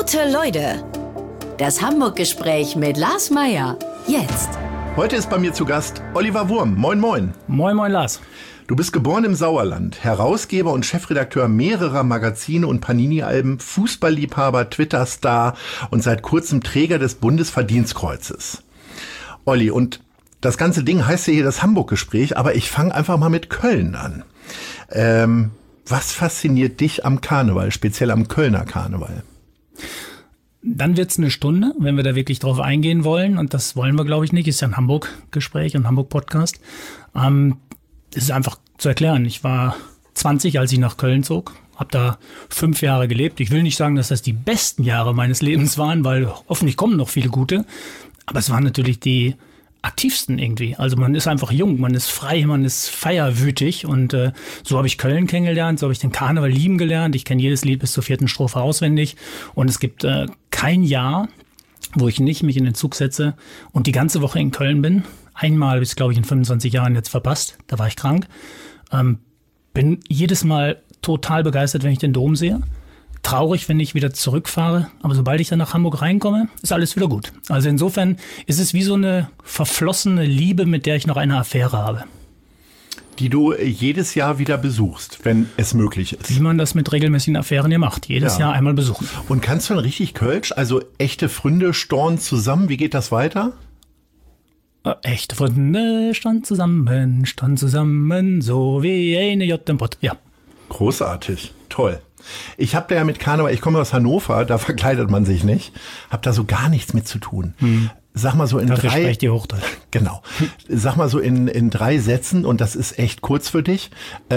Gute Leute. Das Hamburg-Gespräch mit Lars Meier. Jetzt. Heute ist bei mir zu Gast Oliver Wurm. Moin, moin. Moin, moin, Lars. Du bist geboren im Sauerland, Herausgeber und Chefredakteur mehrerer Magazine und Panini-Alben, Fußballliebhaber, Twitter-Star und seit kurzem Träger des Bundesverdienstkreuzes. Olli, und das ganze Ding heißt ja hier das Hamburg-Gespräch, aber ich fange einfach mal mit Köln an. Was fasziniert dich am Karneval, speziell am Kölner Karneval? Dann wird's eine Stunde, wenn wir da wirklich drauf eingehen wollen. Und das wollen wir, glaube ich, nicht. Ist ja ein Hamburg-Gespräch, ein Hamburg-Podcast. Es ist einfach zu erklären. Ich war 20, als ich nach Köln zog. Habe da 5 Jahre gelebt. Ich will nicht sagen, dass das die besten Jahre meines Lebens waren, weil hoffentlich kommen noch viele gute. Aber es waren natürlich die aktivsten irgendwie. Also man ist einfach jung, man ist frei, man ist feierwütig und so habe ich Köln kennengelernt, so habe ich den Karneval lieben gelernt. Ich kenne jedes Lied bis zur 4. Strophe auswendig und es gibt kein Jahr, wo ich nicht mich in den Zug setze und die ganze Woche in Köln bin. Einmal habe ich es, glaube ich, in 25 Jahren jetzt verpasst, da war ich krank. Bin jedes Mal total begeistert, wenn ich den Dom sehe. Traurig, wenn ich wieder zurückfahre, aber sobald ich dann nach Hamburg reinkomme, ist alles wieder gut. Also insofern ist es wie so eine verflossene Liebe, mit der ich noch eine Affäre habe. Die du jedes Jahr wieder besuchst, wenn es möglich ist. Wie man das mit regelmäßigen Affären ja macht, jedes Jahr einmal besuchen. Und kannst du dann richtig Kölsch, also echte Fründe storn zusammen, wie geht das weiter? Echte Fründe stand zusammen, so wie eine J im Pott. Ja. Großartig, toll. Ich habe da ja mit Karneval, ich komme aus Hannover, da verkleidet man sich nicht, habe da so gar nichts mit zu tun. Sag mal so in Dafür 3... sprecht ihr Hochdeutsch. Genau. Sag mal so in 3 Sätzen, und das ist echt kurz für dich,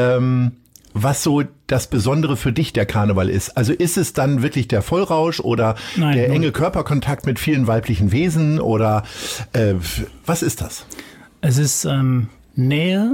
was so das Besondere für dich der Karneval ist. Also ist es dann wirklich der Vollrausch oder der enge Körperkontakt mit vielen weiblichen Wesen oder was ist das? Es ist Nähe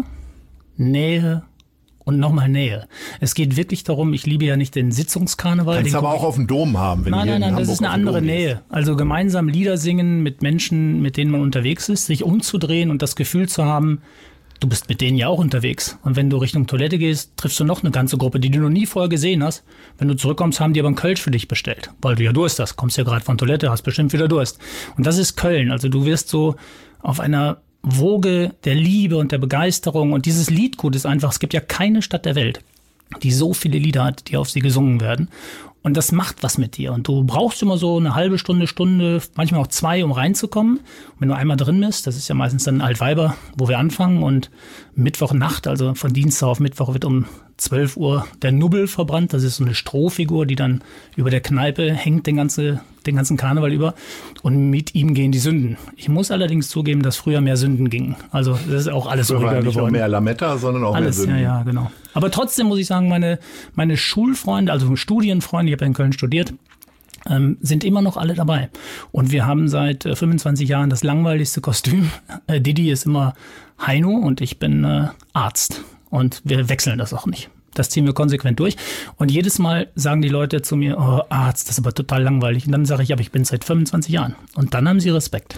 und nochmal Nähe. Es geht wirklich darum, ich liebe ja nicht den Sitzungskarneval. Kannst aber auch auf dem Dom haben. Wenn Nein, das ist eine andere Nähe. Also gemeinsam Lieder singen mit Menschen, mit denen man unterwegs ist, sich umzudrehen und das Gefühl zu haben, du bist mit denen ja auch unterwegs. Und wenn du Richtung Toilette gehst, triffst du noch eine ganze Gruppe, die du noch nie vorher gesehen hast. Wenn du zurückkommst, haben die aber einen Kölsch für dich bestellt, weil du ja Durst hast. Kommst ja gerade von Toilette, hast bestimmt wieder Durst. Und das ist Köln. Also du wirst so auf einer Woge der Liebe und der Begeisterung. Und dieses Liedgut ist einfach, es gibt ja keine Stadt der Welt, die so viele Lieder hat, die auf sie gesungen werden. Und das macht was mit dir. Und du brauchst immer so eine halbe Stunde, manchmal auch 2, um reinzukommen. Und wenn du einmal drin bist, das ist ja meistens dann Altweiber, wo wir anfangen. Und Mittwochnacht, also von Dienstag auf Mittwoch, wird um 12 Uhr der Nubbel verbrannt. Das ist so eine Strohfigur, die dann über der Kneipe hängt den ganzen Karneval über. Und mit ihm gehen die Sünden. Ich muss allerdings zugeben, dass früher mehr Sünden gingen. Also das ist auch alles ruhiger geworden. Nicht nur mehr Lametta, sondern auch alles, mehr Sünden. Ja, genau. Aber trotzdem muss ich sagen, meine Schulfreunde, also Studienfreunde, ich habe ja in Köln studiert, sind immer noch alle dabei. Und wir haben seit 25 Jahren das langweiligste Kostüm. Didi ist immer Heino und ich bin Arzt. Und wir wechseln das auch nicht. Das ziehen wir konsequent durch. Und jedes Mal sagen die Leute zu mir, oh, Arzt, das ist aber total langweilig. Und dann sage ich, aber ich bin seit 25 Jahren. Und dann haben sie Respekt.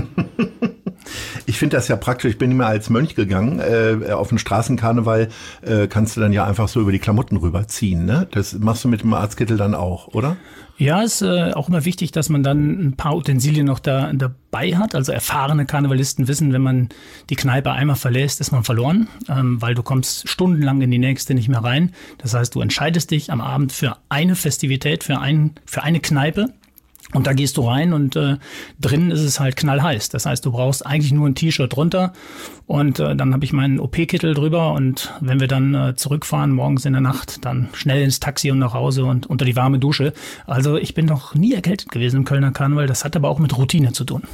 Ich finde das ja praktisch. Ich bin immer als Mönch gegangen. Auf den Straßenkarneval kannst du dann ja einfach so über die Klamotten rüberziehen. Ne? Das machst du mit dem Arztkittel dann auch, oder? Ja, ist auch immer wichtig, dass man dann ein paar Utensilien noch dabei hat. Also erfahrene Karnevalisten wissen, wenn man die Kneipe einmal verlässt, ist man verloren, weil du kommst stundenlang in die nächste nicht mehr rein. Das heißt, du entscheidest dich am Abend für eine Festivität, für eine Kneipe. Und da gehst du rein und drinnen ist es halt knallheiß. Das heißt, du brauchst eigentlich nur ein T-Shirt drunter und dann habe ich meinen OP-Kittel drüber und wenn wir dann zurückfahren, morgens in der Nacht, dann schnell ins Taxi und nach Hause und unter die warme Dusche. Also ich bin noch nie erkältet gewesen im Kölner Karneval. Das hat aber auch mit Routine zu tun.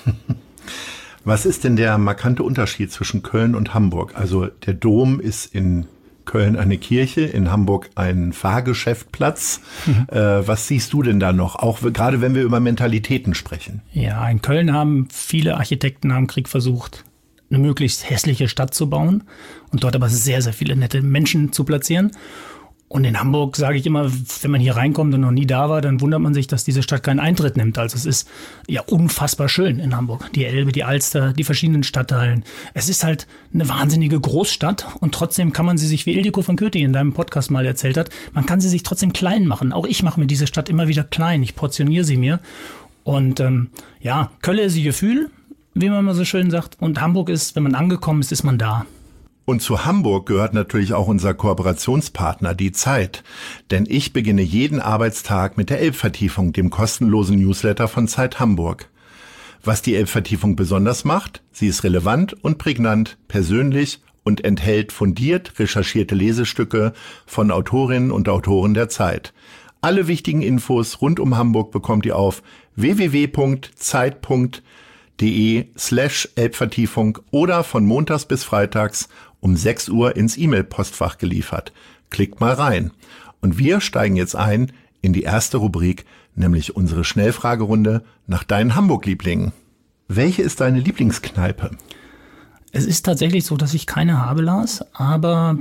Was ist denn der markante Unterschied zwischen Köln und Hamburg? Also der Dom ist in Köln eine Kirche, in Hamburg ein Fahrgeschäftplatz. Was siehst du denn da noch? Auch gerade wenn wir über Mentalitäten sprechen. Ja, in Köln haben viele Architekten nach dem Krieg versucht, eine möglichst hässliche Stadt zu bauen und dort aber sehr, sehr viele nette Menschen zu platzieren. Und in Hamburg sage ich immer, wenn man hier reinkommt und noch nie da war, dann wundert man sich, dass diese Stadt keinen Eintritt nimmt. Also es ist ja unfassbar schön in Hamburg. Die Elbe, die Alster, die verschiedenen Stadtteilen. Es ist halt eine wahnsinnige Großstadt und trotzdem kann man sie sich, wie Ildiko von Kötting in deinem Podcast mal erzählt hat, man kann sie sich trotzdem klein machen. Auch ich mache mir diese Stadt immer wieder klein. Ich portioniere sie mir. Und Kölle ist ihr Gefühl, wie man mal so schön sagt. Und Hamburg ist, wenn man angekommen ist, ist man da. Und zu Hamburg gehört natürlich auch unser Kooperationspartner, die Zeit. Denn ich beginne jeden Arbeitstag mit der Elbvertiefung, dem kostenlosen Newsletter von Zeit Hamburg. Was die Elbvertiefung besonders macht, sie ist relevant und prägnant, persönlich und enthält fundiert recherchierte Lesestücke von Autorinnen und Autoren der Zeit. Alle wichtigen Infos rund um Hamburg bekommt ihr auf www.zeit.de/Elbvertiefung oder von montags bis freitags um 6 Uhr ins E-Mail-Postfach geliefert. Klickt mal rein. Und wir steigen jetzt ein in die erste Rubrik, nämlich unsere Schnellfragerunde nach deinen Hamburg-Lieblingen. Welche ist deine Lieblingskneipe? Es ist tatsächlich so, dass ich keine habe, Lars, aber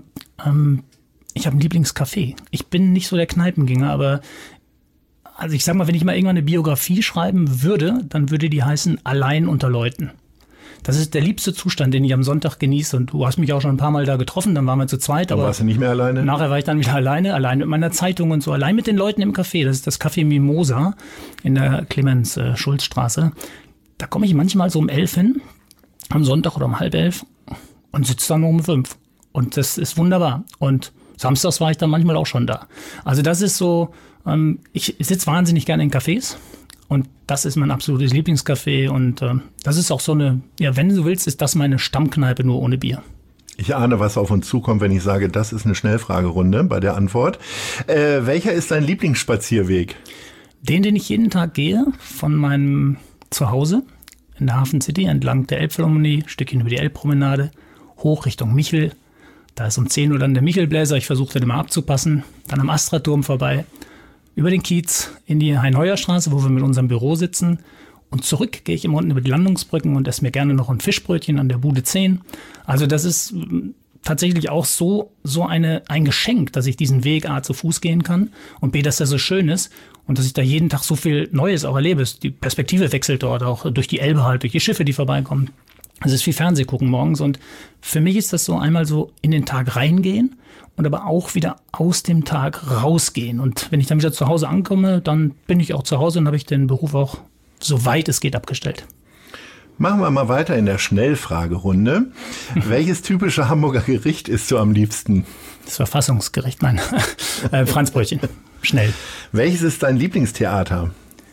ich habe ein Lieblingscafé. Ich bin nicht so der Kneipengänger, aber also ich sag mal, wenn ich mal irgendwann eine Biografie schreiben würde, dann würde die heißen Allein unter Leuten. Das ist der liebste Zustand, den ich am Sonntag genieße. Und du hast mich auch schon ein paar Mal da getroffen, dann waren wir zu zweit. Dann warst du nicht mehr alleine? Nachher war ich dann wieder allein mit meiner Zeitung und so, allein mit den Leuten im Café. Das ist das Café Mimosa in der Clemens-Schulz-Straße. Da komme ich manchmal so um 11 hin, am Sonntag oder um 10:30 und sitze dann um 5. Und das ist wunderbar. Und samstags war ich dann manchmal auch schon da. Also das ist so, ich sitze wahnsinnig gerne in Cafés. Und das ist mein absolutes Lieblingscafé und das ist auch so eine, ja, wenn du willst, ist das meine Stammkneipe nur ohne Bier. Ich ahne, was auf uns zukommt, wenn ich sage, das ist eine Schnellfragerunde bei der Antwort. Welcher ist dein Lieblingsspazierweg? Den ich jeden Tag gehe, von meinem Zuhause in der Hafen City entlang der Elbphilharmonie, Stückchen über die Elbpromenade, hoch Richtung Michel. Da ist um 10 Uhr dann der Michelbläser, ich versuche den immer abzupassen. Dann am Astra-Turm vorbei. Über den Kiez in die Hein-Heuer-Straße, wo wir mit unserem Büro sitzen. Und zurück gehe ich immer unten über die Landungsbrücken und esse mir gerne noch ein Fischbrötchen an der Bude 10. Also das ist tatsächlich auch so ein Geschenk, dass ich diesen Weg A zu Fuß gehen kann und B, dass der so schön ist und dass ich da jeden Tag so viel Neues auch erlebe. Die Perspektive wechselt dort auch durch die Elbe halt, durch die Schiffe, die vorbeikommen. Es ist viel Fernsehgucken morgens und für mich ist das so einmal so in den Tag reingehen und aber auch wieder aus dem Tag rausgehen. Und wenn ich dann wieder zu Hause ankomme, dann bin ich auch zu Hause und habe ich den Beruf auch, soweit es geht, abgestellt. Machen wir mal weiter in der Schnellfragerunde. Welches typische Hamburger Gericht isst du am liebsten? Das Verfassungsgericht, nein, Franzbrötchen, schnell. Welches ist dein Lieblingstheater?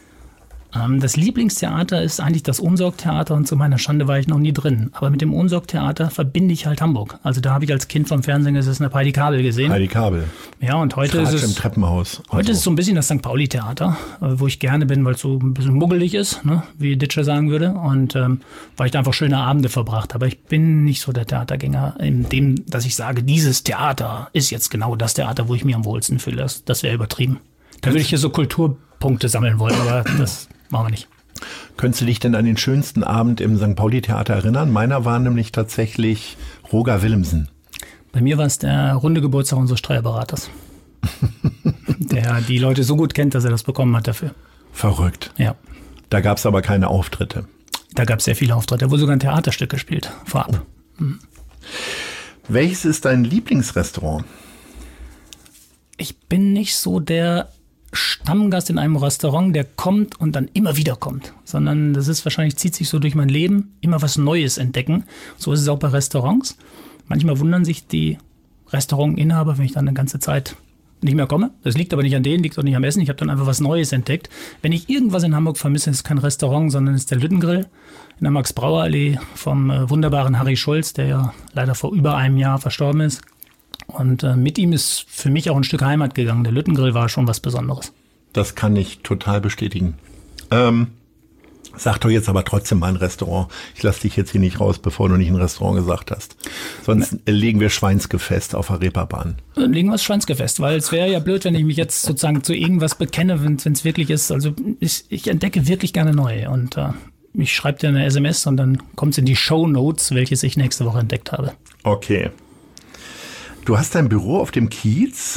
Das Lieblingstheater ist eigentlich das Unsorg-Theater und zu meiner Schande war ich noch nie drin. Aber mit dem Unsorg-Theater verbinde ich halt Hamburg. Also da habe ich als Kind vom Fernsehen gesessen, habe Heidi Kabel gesehen. Heidi Kabel. Ja, und heute ist es im Treppenhaus. Heute ist es so ein bisschen das St. Pauli-Theater, wo ich gerne bin, weil es so ein bisschen muggelig ist, ne, wie Ditscher sagen würde. Und weil ich da einfach schöne Abende verbracht habe. Aber ich bin nicht so der Theatergänger, in dem, dass ich sage, dieses Theater ist jetzt genau das Theater, wo ich mich am wohlsten fühle. Das wäre übertrieben. Da würde ich hier so Kulturpunkte sammeln wollen, aber das machen wir nicht. Könntest du dich denn an den schönsten Abend im St. Pauli-Theater erinnern? Meiner war nämlich tatsächlich Roger Willemsen. Bei mir war es der runde Geburtstag unseres Steuerberaters. Der die Leute so gut kennt, dass er das bekommen hat dafür. Verrückt. Ja. Da gab es aber keine Auftritte. Da gab es sehr viele Auftritte. Da wurde sogar ein Theaterstück gespielt, vorab. Mhm. Welches ist dein Lieblingsrestaurant? Ich bin nicht so der Stammgast in einem Restaurant, der kommt und dann immer wieder kommt, sondern das ist wahrscheinlich, zieht sich so durch mein Leben, immer was Neues entdecken. So ist es auch bei Restaurants. Manchmal wundern sich die Restaurantinhaber, wenn ich dann eine ganze Zeit nicht mehr komme. Das liegt aber nicht an denen, liegt auch nicht am Essen. Ich habe dann einfach was Neues entdeckt. Wenn ich irgendwas in Hamburg vermisse, ist es kein Restaurant, sondern es ist der Lüttengrill in der Max-Brauer-Allee vom wunderbaren Harry Schulz, der ja leider vor über einem Jahr verstorben ist. Und mit ihm ist für mich auch ein Stück Heimat gegangen. Der Lüttengrill war schon was Besonderes. Das kann ich total bestätigen. Sag doch jetzt aber trotzdem mal ein Restaurant. Ich lasse dich jetzt hier nicht raus, bevor du nicht ein Restaurant gesagt hast. Sonst legen wir Schweinsgefest auf der Reeperbahn. Legen wir das Schweinsgefest, weil es wäre ja blöd, wenn ich mich jetzt sozusagen zu irgendwas bekenne, wenn es wirklich ist. Also ich entdecke wirklich gerne neu. Und ich schreibe dir eine SMS und dann kommt es in die Shownotes, welches ich nächste Woche entdeckt habe. Okay. Du hast dein Büro auf dem Kiez.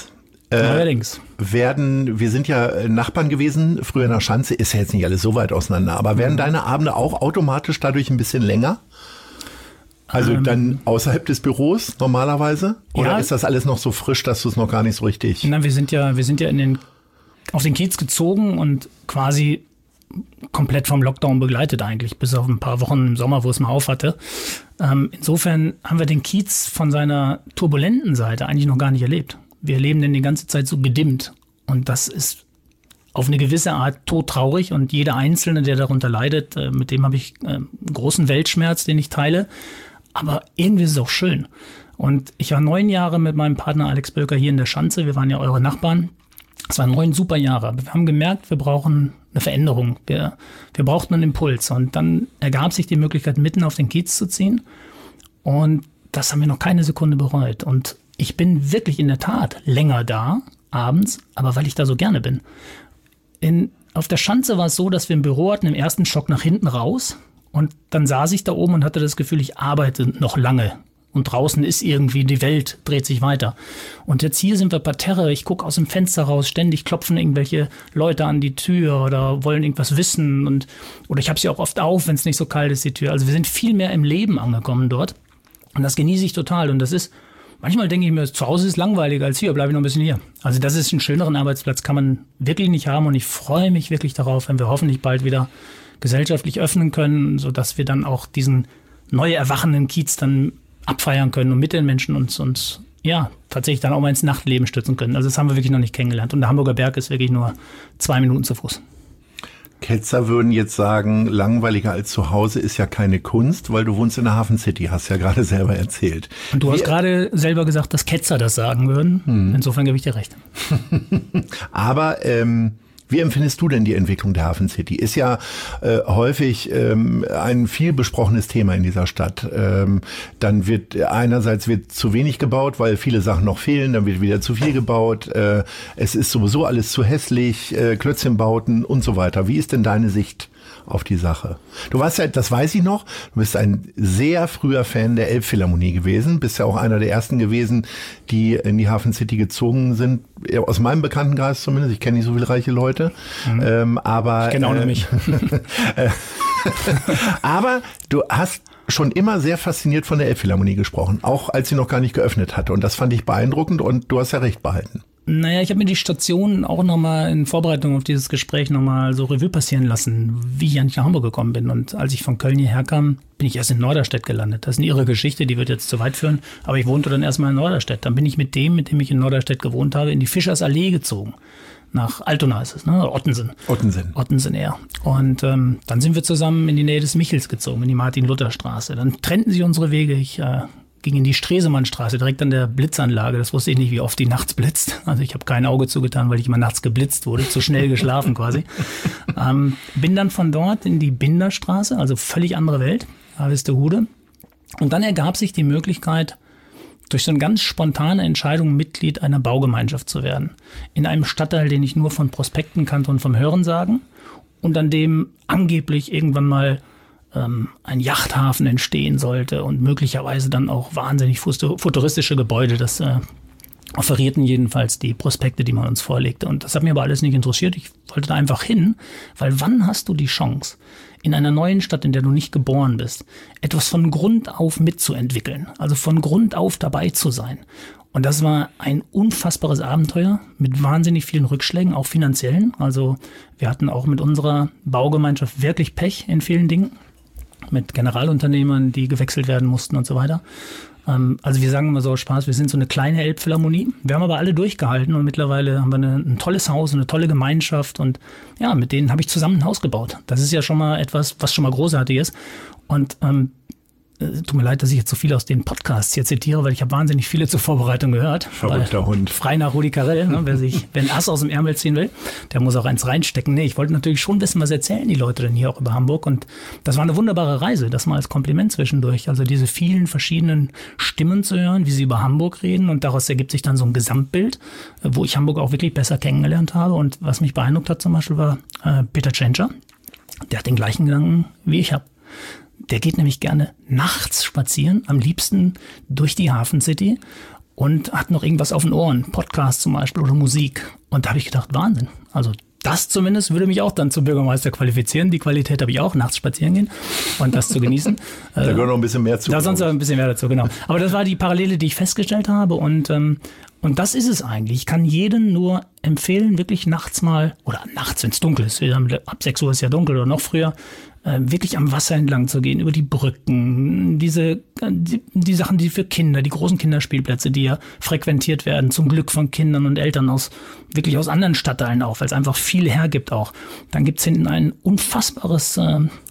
Allerdings. Wir sind ja Nachbarn gewesen, früher in der Schanze, ist ja jetzt nicht alles so weit auseinander, aber werden deine Abende auch automatisch dadurch ein bisschen länger? Also dann außerhalb des Büros normalerweise? Oder ist das alles noch so frisch, dass du es noch gar nicht so richtig... Nein, wir sind ja auf den Kiez gezogen und quasi komplett vom Lockdown begleitet eigentlich, bis auf ein paar Wochen im Sommer, wo es mal auf hatte. Insofern haben wir den Kiez von seiner turbulenten Seite eigentlich noch gar nicht erlebt. Wir erleben den die ganze Zeit so gedimmt. Und das ist auf eine gewisse Art todtraurig. Und jeder Einzelne, der darunter leidet, mit dem habe ich großen Weltschmerz, den ich teile. Aber irgendwie ist es auch schön. Und ich war 9 Jahre mit meinem Partner Alex Bölker hier in der Schanze. Wir waren ja eure Nachbarn. Es waren 9 super Jahre. Aber wir haben gemerkt, wir brauchen eine Veränderung. Wir brauchten einen Impuls. Und dann ergab sich die Möglichkeit, mitten auf den Kiez zu ziehen. Und das haben wir noch keine Sekunde bereut. Und ich bin wirklich in der Tat länger da, abends, aber weil ich da so gerne bin. Auf der Schanze war es so, dass wir ein Büro hatten, im ersten Stock nach hinten raus. Und dann saß ich da oben und hatte das Gefühl, ich arbeite noch lange. Und draußen ist irgendwie, die Welt dreht sich weiter. Und jetzt hier sind wir parterre, ich gucke aus dem Fenster raus, ständig klopfen irgendwelche Leute an die Tür oder wollen irgendwas wissen. Oder ich habe sie auch oft auf, wenn es nicht so kalt ist, die Tür. Also wir sind viel mehr im Leben angekommen dort. Und das genieße ich total. Und das ist... Manchmal denke ich mir, zu Hause ist langweiliger als hier, bleibe ich noch ein bisschen hier. Also das ist einen schöneren Arbeitsplatz, kann man wirklich nicht haben. Und ich freue mich wirklich darauf, wenn wir hoffentlich bald wieder gesellschaftlich öffnen können, sodass wir dann auch diesen neu erwachenden Kiez dann abfeiern können und mit den Menschen uns tatsächlich dann auch mal ins Nachtleben stützen können. Also das haben wir wirklich noch nicht kennengelernt. Und der Hamburger Berg ist wirklich nur 2 Minuten zu Fuß. Ketzer würden jetzt sagen, langweiliger als zu Hause ist ja keine Kunst, weil du wohnst in der Hafen City, hast ja gerade selber erzählt. Und du hast gerade selber gesagt, dass Ketzer das sagen würden. Insofern gebe ich dir recht. Aber wie empfindest du denn die Entwicklung der Hafen City? Ist ja häufig ein viel besprochenes Thema in dieser Stadt. Dann wird einerseits zu wenig gebaut, weil viele Sachen noch fehlen, dann wird wieder zu viel gebaut. Es ist sowieso alles zu hässlich, Klötzchenbauten und so weiter. Wie ist denn deine Sicht auf die Sache? Du warst ja, das weiß ich noch, du bist ein sehr früher Fan der Elbphilharmonie gewesen, bist ja auch einer der ersten gewesen, die in die Hafen City gezogen sind, aus meinem Bekanntenkreis zumindest, ich kenne nicht so viele reiche Leute, aber... Ich kenne auch nämlich. Aber du hast schon immer sehr fasziniert von der Elbphilharmonie gesprochen, auch als sie noch gar nicht geöffnet hatte, und das fand ich beeindruckend und du hast ja recht behalten. Naja, ich habe mir die Station auch nochmal in Vorbereitung auf dieses Gespräch nochmal so Revue passieren lassen, wie ich eigentlich nach Hamburg gekommen bin. Und als ich von Köln hierher kam, bin ich erst in Norderstedt gelandet. Das ist eine irre Geschichte, die wird jetzt zu weit führen. Aber ich wohnte dann erstmal in Norderstedt. Dann bin ich mit dem ich in Norderstedt gewohnt habe, in die Fischersallee gezogen. Nach Altona ist es, ne? Ottensen, ja. Und dann sind wir zusammen in die Nähe des Michels gezogen, in die Martin-Luther-Straße. Dann trennten sich unsere Wege. Ich ging in die Stresemannstraße, direkt an der Blitzanlage. Das wusste ich nicht, wie oft die nachts blitzt. Also ich habe kein Auge zugetan, weil ich immer nachts geblitzt wurde, zu schnell geschlafen quasi. Bin dann von dort in die Binderstraße, also völlig andere Welt, Harvestehude. Und dann ergab sich die Möglichkeit, durch so eine ganz spontane Entscheidung Mitglied einer Baugemeinschaft zu werden. In einem Stadtteil, den ich nur von Prospekten kannte und vom Hörensagen. Und an dem angeblich irgendwann mal ein Yachthafen entstehen sollte und möglicherweise dann auch wahnsinnig futuristische Gebäude. Das offerierten jedenfalls die Prospekte, die man uns vorlegte. Und das hat mir aber alles nicht interessiert. Ich wollte da einfach hin, weil wann hast du die Chance, in einer neuen Stadt, in der du nicht geboren bist, etwas von Grund auf mitzuentwickeln, also von Grund auf dabei zu sein. Und das war ein unfassbares Abenteuer mit wahnsinnig vielen Rückschlägen, auch finanziellen. Also wir hatten auch mit unserer Baugemeinschaft wirklich Pech in vielen Dingen, mit Generalunternehmern, die gewechselt werden mussten und so weiter. Also wir sagen immer so aus Spaß, wir sind so eine kleine Elbphilharmonie. Wir haben aber alle durchgehalten und mittlerweile haben wir ein tolles Haus, eine tolle Gemeinschaft und ja, mit denen habe ich zusammen ein Haus gebaut. Das ist ja schon mal etwas, was schon mal großartig ist. Und tut mir leid, dass ich jetzt so viel aus den Podcasts hier zitiere, weil ich habe wahnsinnig viele zur Vorbereitung gehört. Verrückter Hund. Frei nach Rudi Carrell, ne? Wer ein Ass aus dem Ärmel ziehen will, der muss auch eins reinstecken. Nee, ich wollte natürlich schon wissen, was erzählen die Leute denn hier auch über Hamburg. Und das war eine wunderbare Reise, das mal als Kompliment zwischendurch. Also diese vielen verschiedenen Stimmen zu hören, wie sie über Hamburg reden. Und daraus ergibt sich dann so ein Gesamtbild, wo ich Hamburg auch wirklich besser kennengelernt habe. Und was mich beeindruckt hat zum Beispiel war Peter Tschentscher. Der hat den gleichen Gedanken, wie ich habe. Der geht nämlich gerne nachts spazieren, am liebsten durch die Hafen City und hat noch irgendwas auf den Ohren, Podcast zum Beispiel oder Musik. Und da habe ich gedacht, Wahnsinn. Also das zumindest würde mich auch dann zum Bürgermeister qualifizieren. Die Qualität habe ich auch, nachts spazieren gehen und das zu genießen. Da gehört noch ein bisschen mehr zu. Da sonst ein bisschen mehr dazu, genau. Aber das war die Parallele, die ich festgestellt habe und das ist es eigentlich. Ich kann jedem nur empfehlen, wirklich nachts mal, oder nachts, wenn es dunkel ist, ab 6 Uhr ist ja dunkel oder noch früher, wirklich am Wasser entlang zu gehen, über die Brücken, die Sachen, die für Kinder, die großen Kinderspielplätze, die ja frequentiert werden, zum Glück von Kindern und Eltern wirklich aus anderen Stadtteilen auch, weil es einfach viel hergibt auch. Dann gibt's hinten ein unfassbares,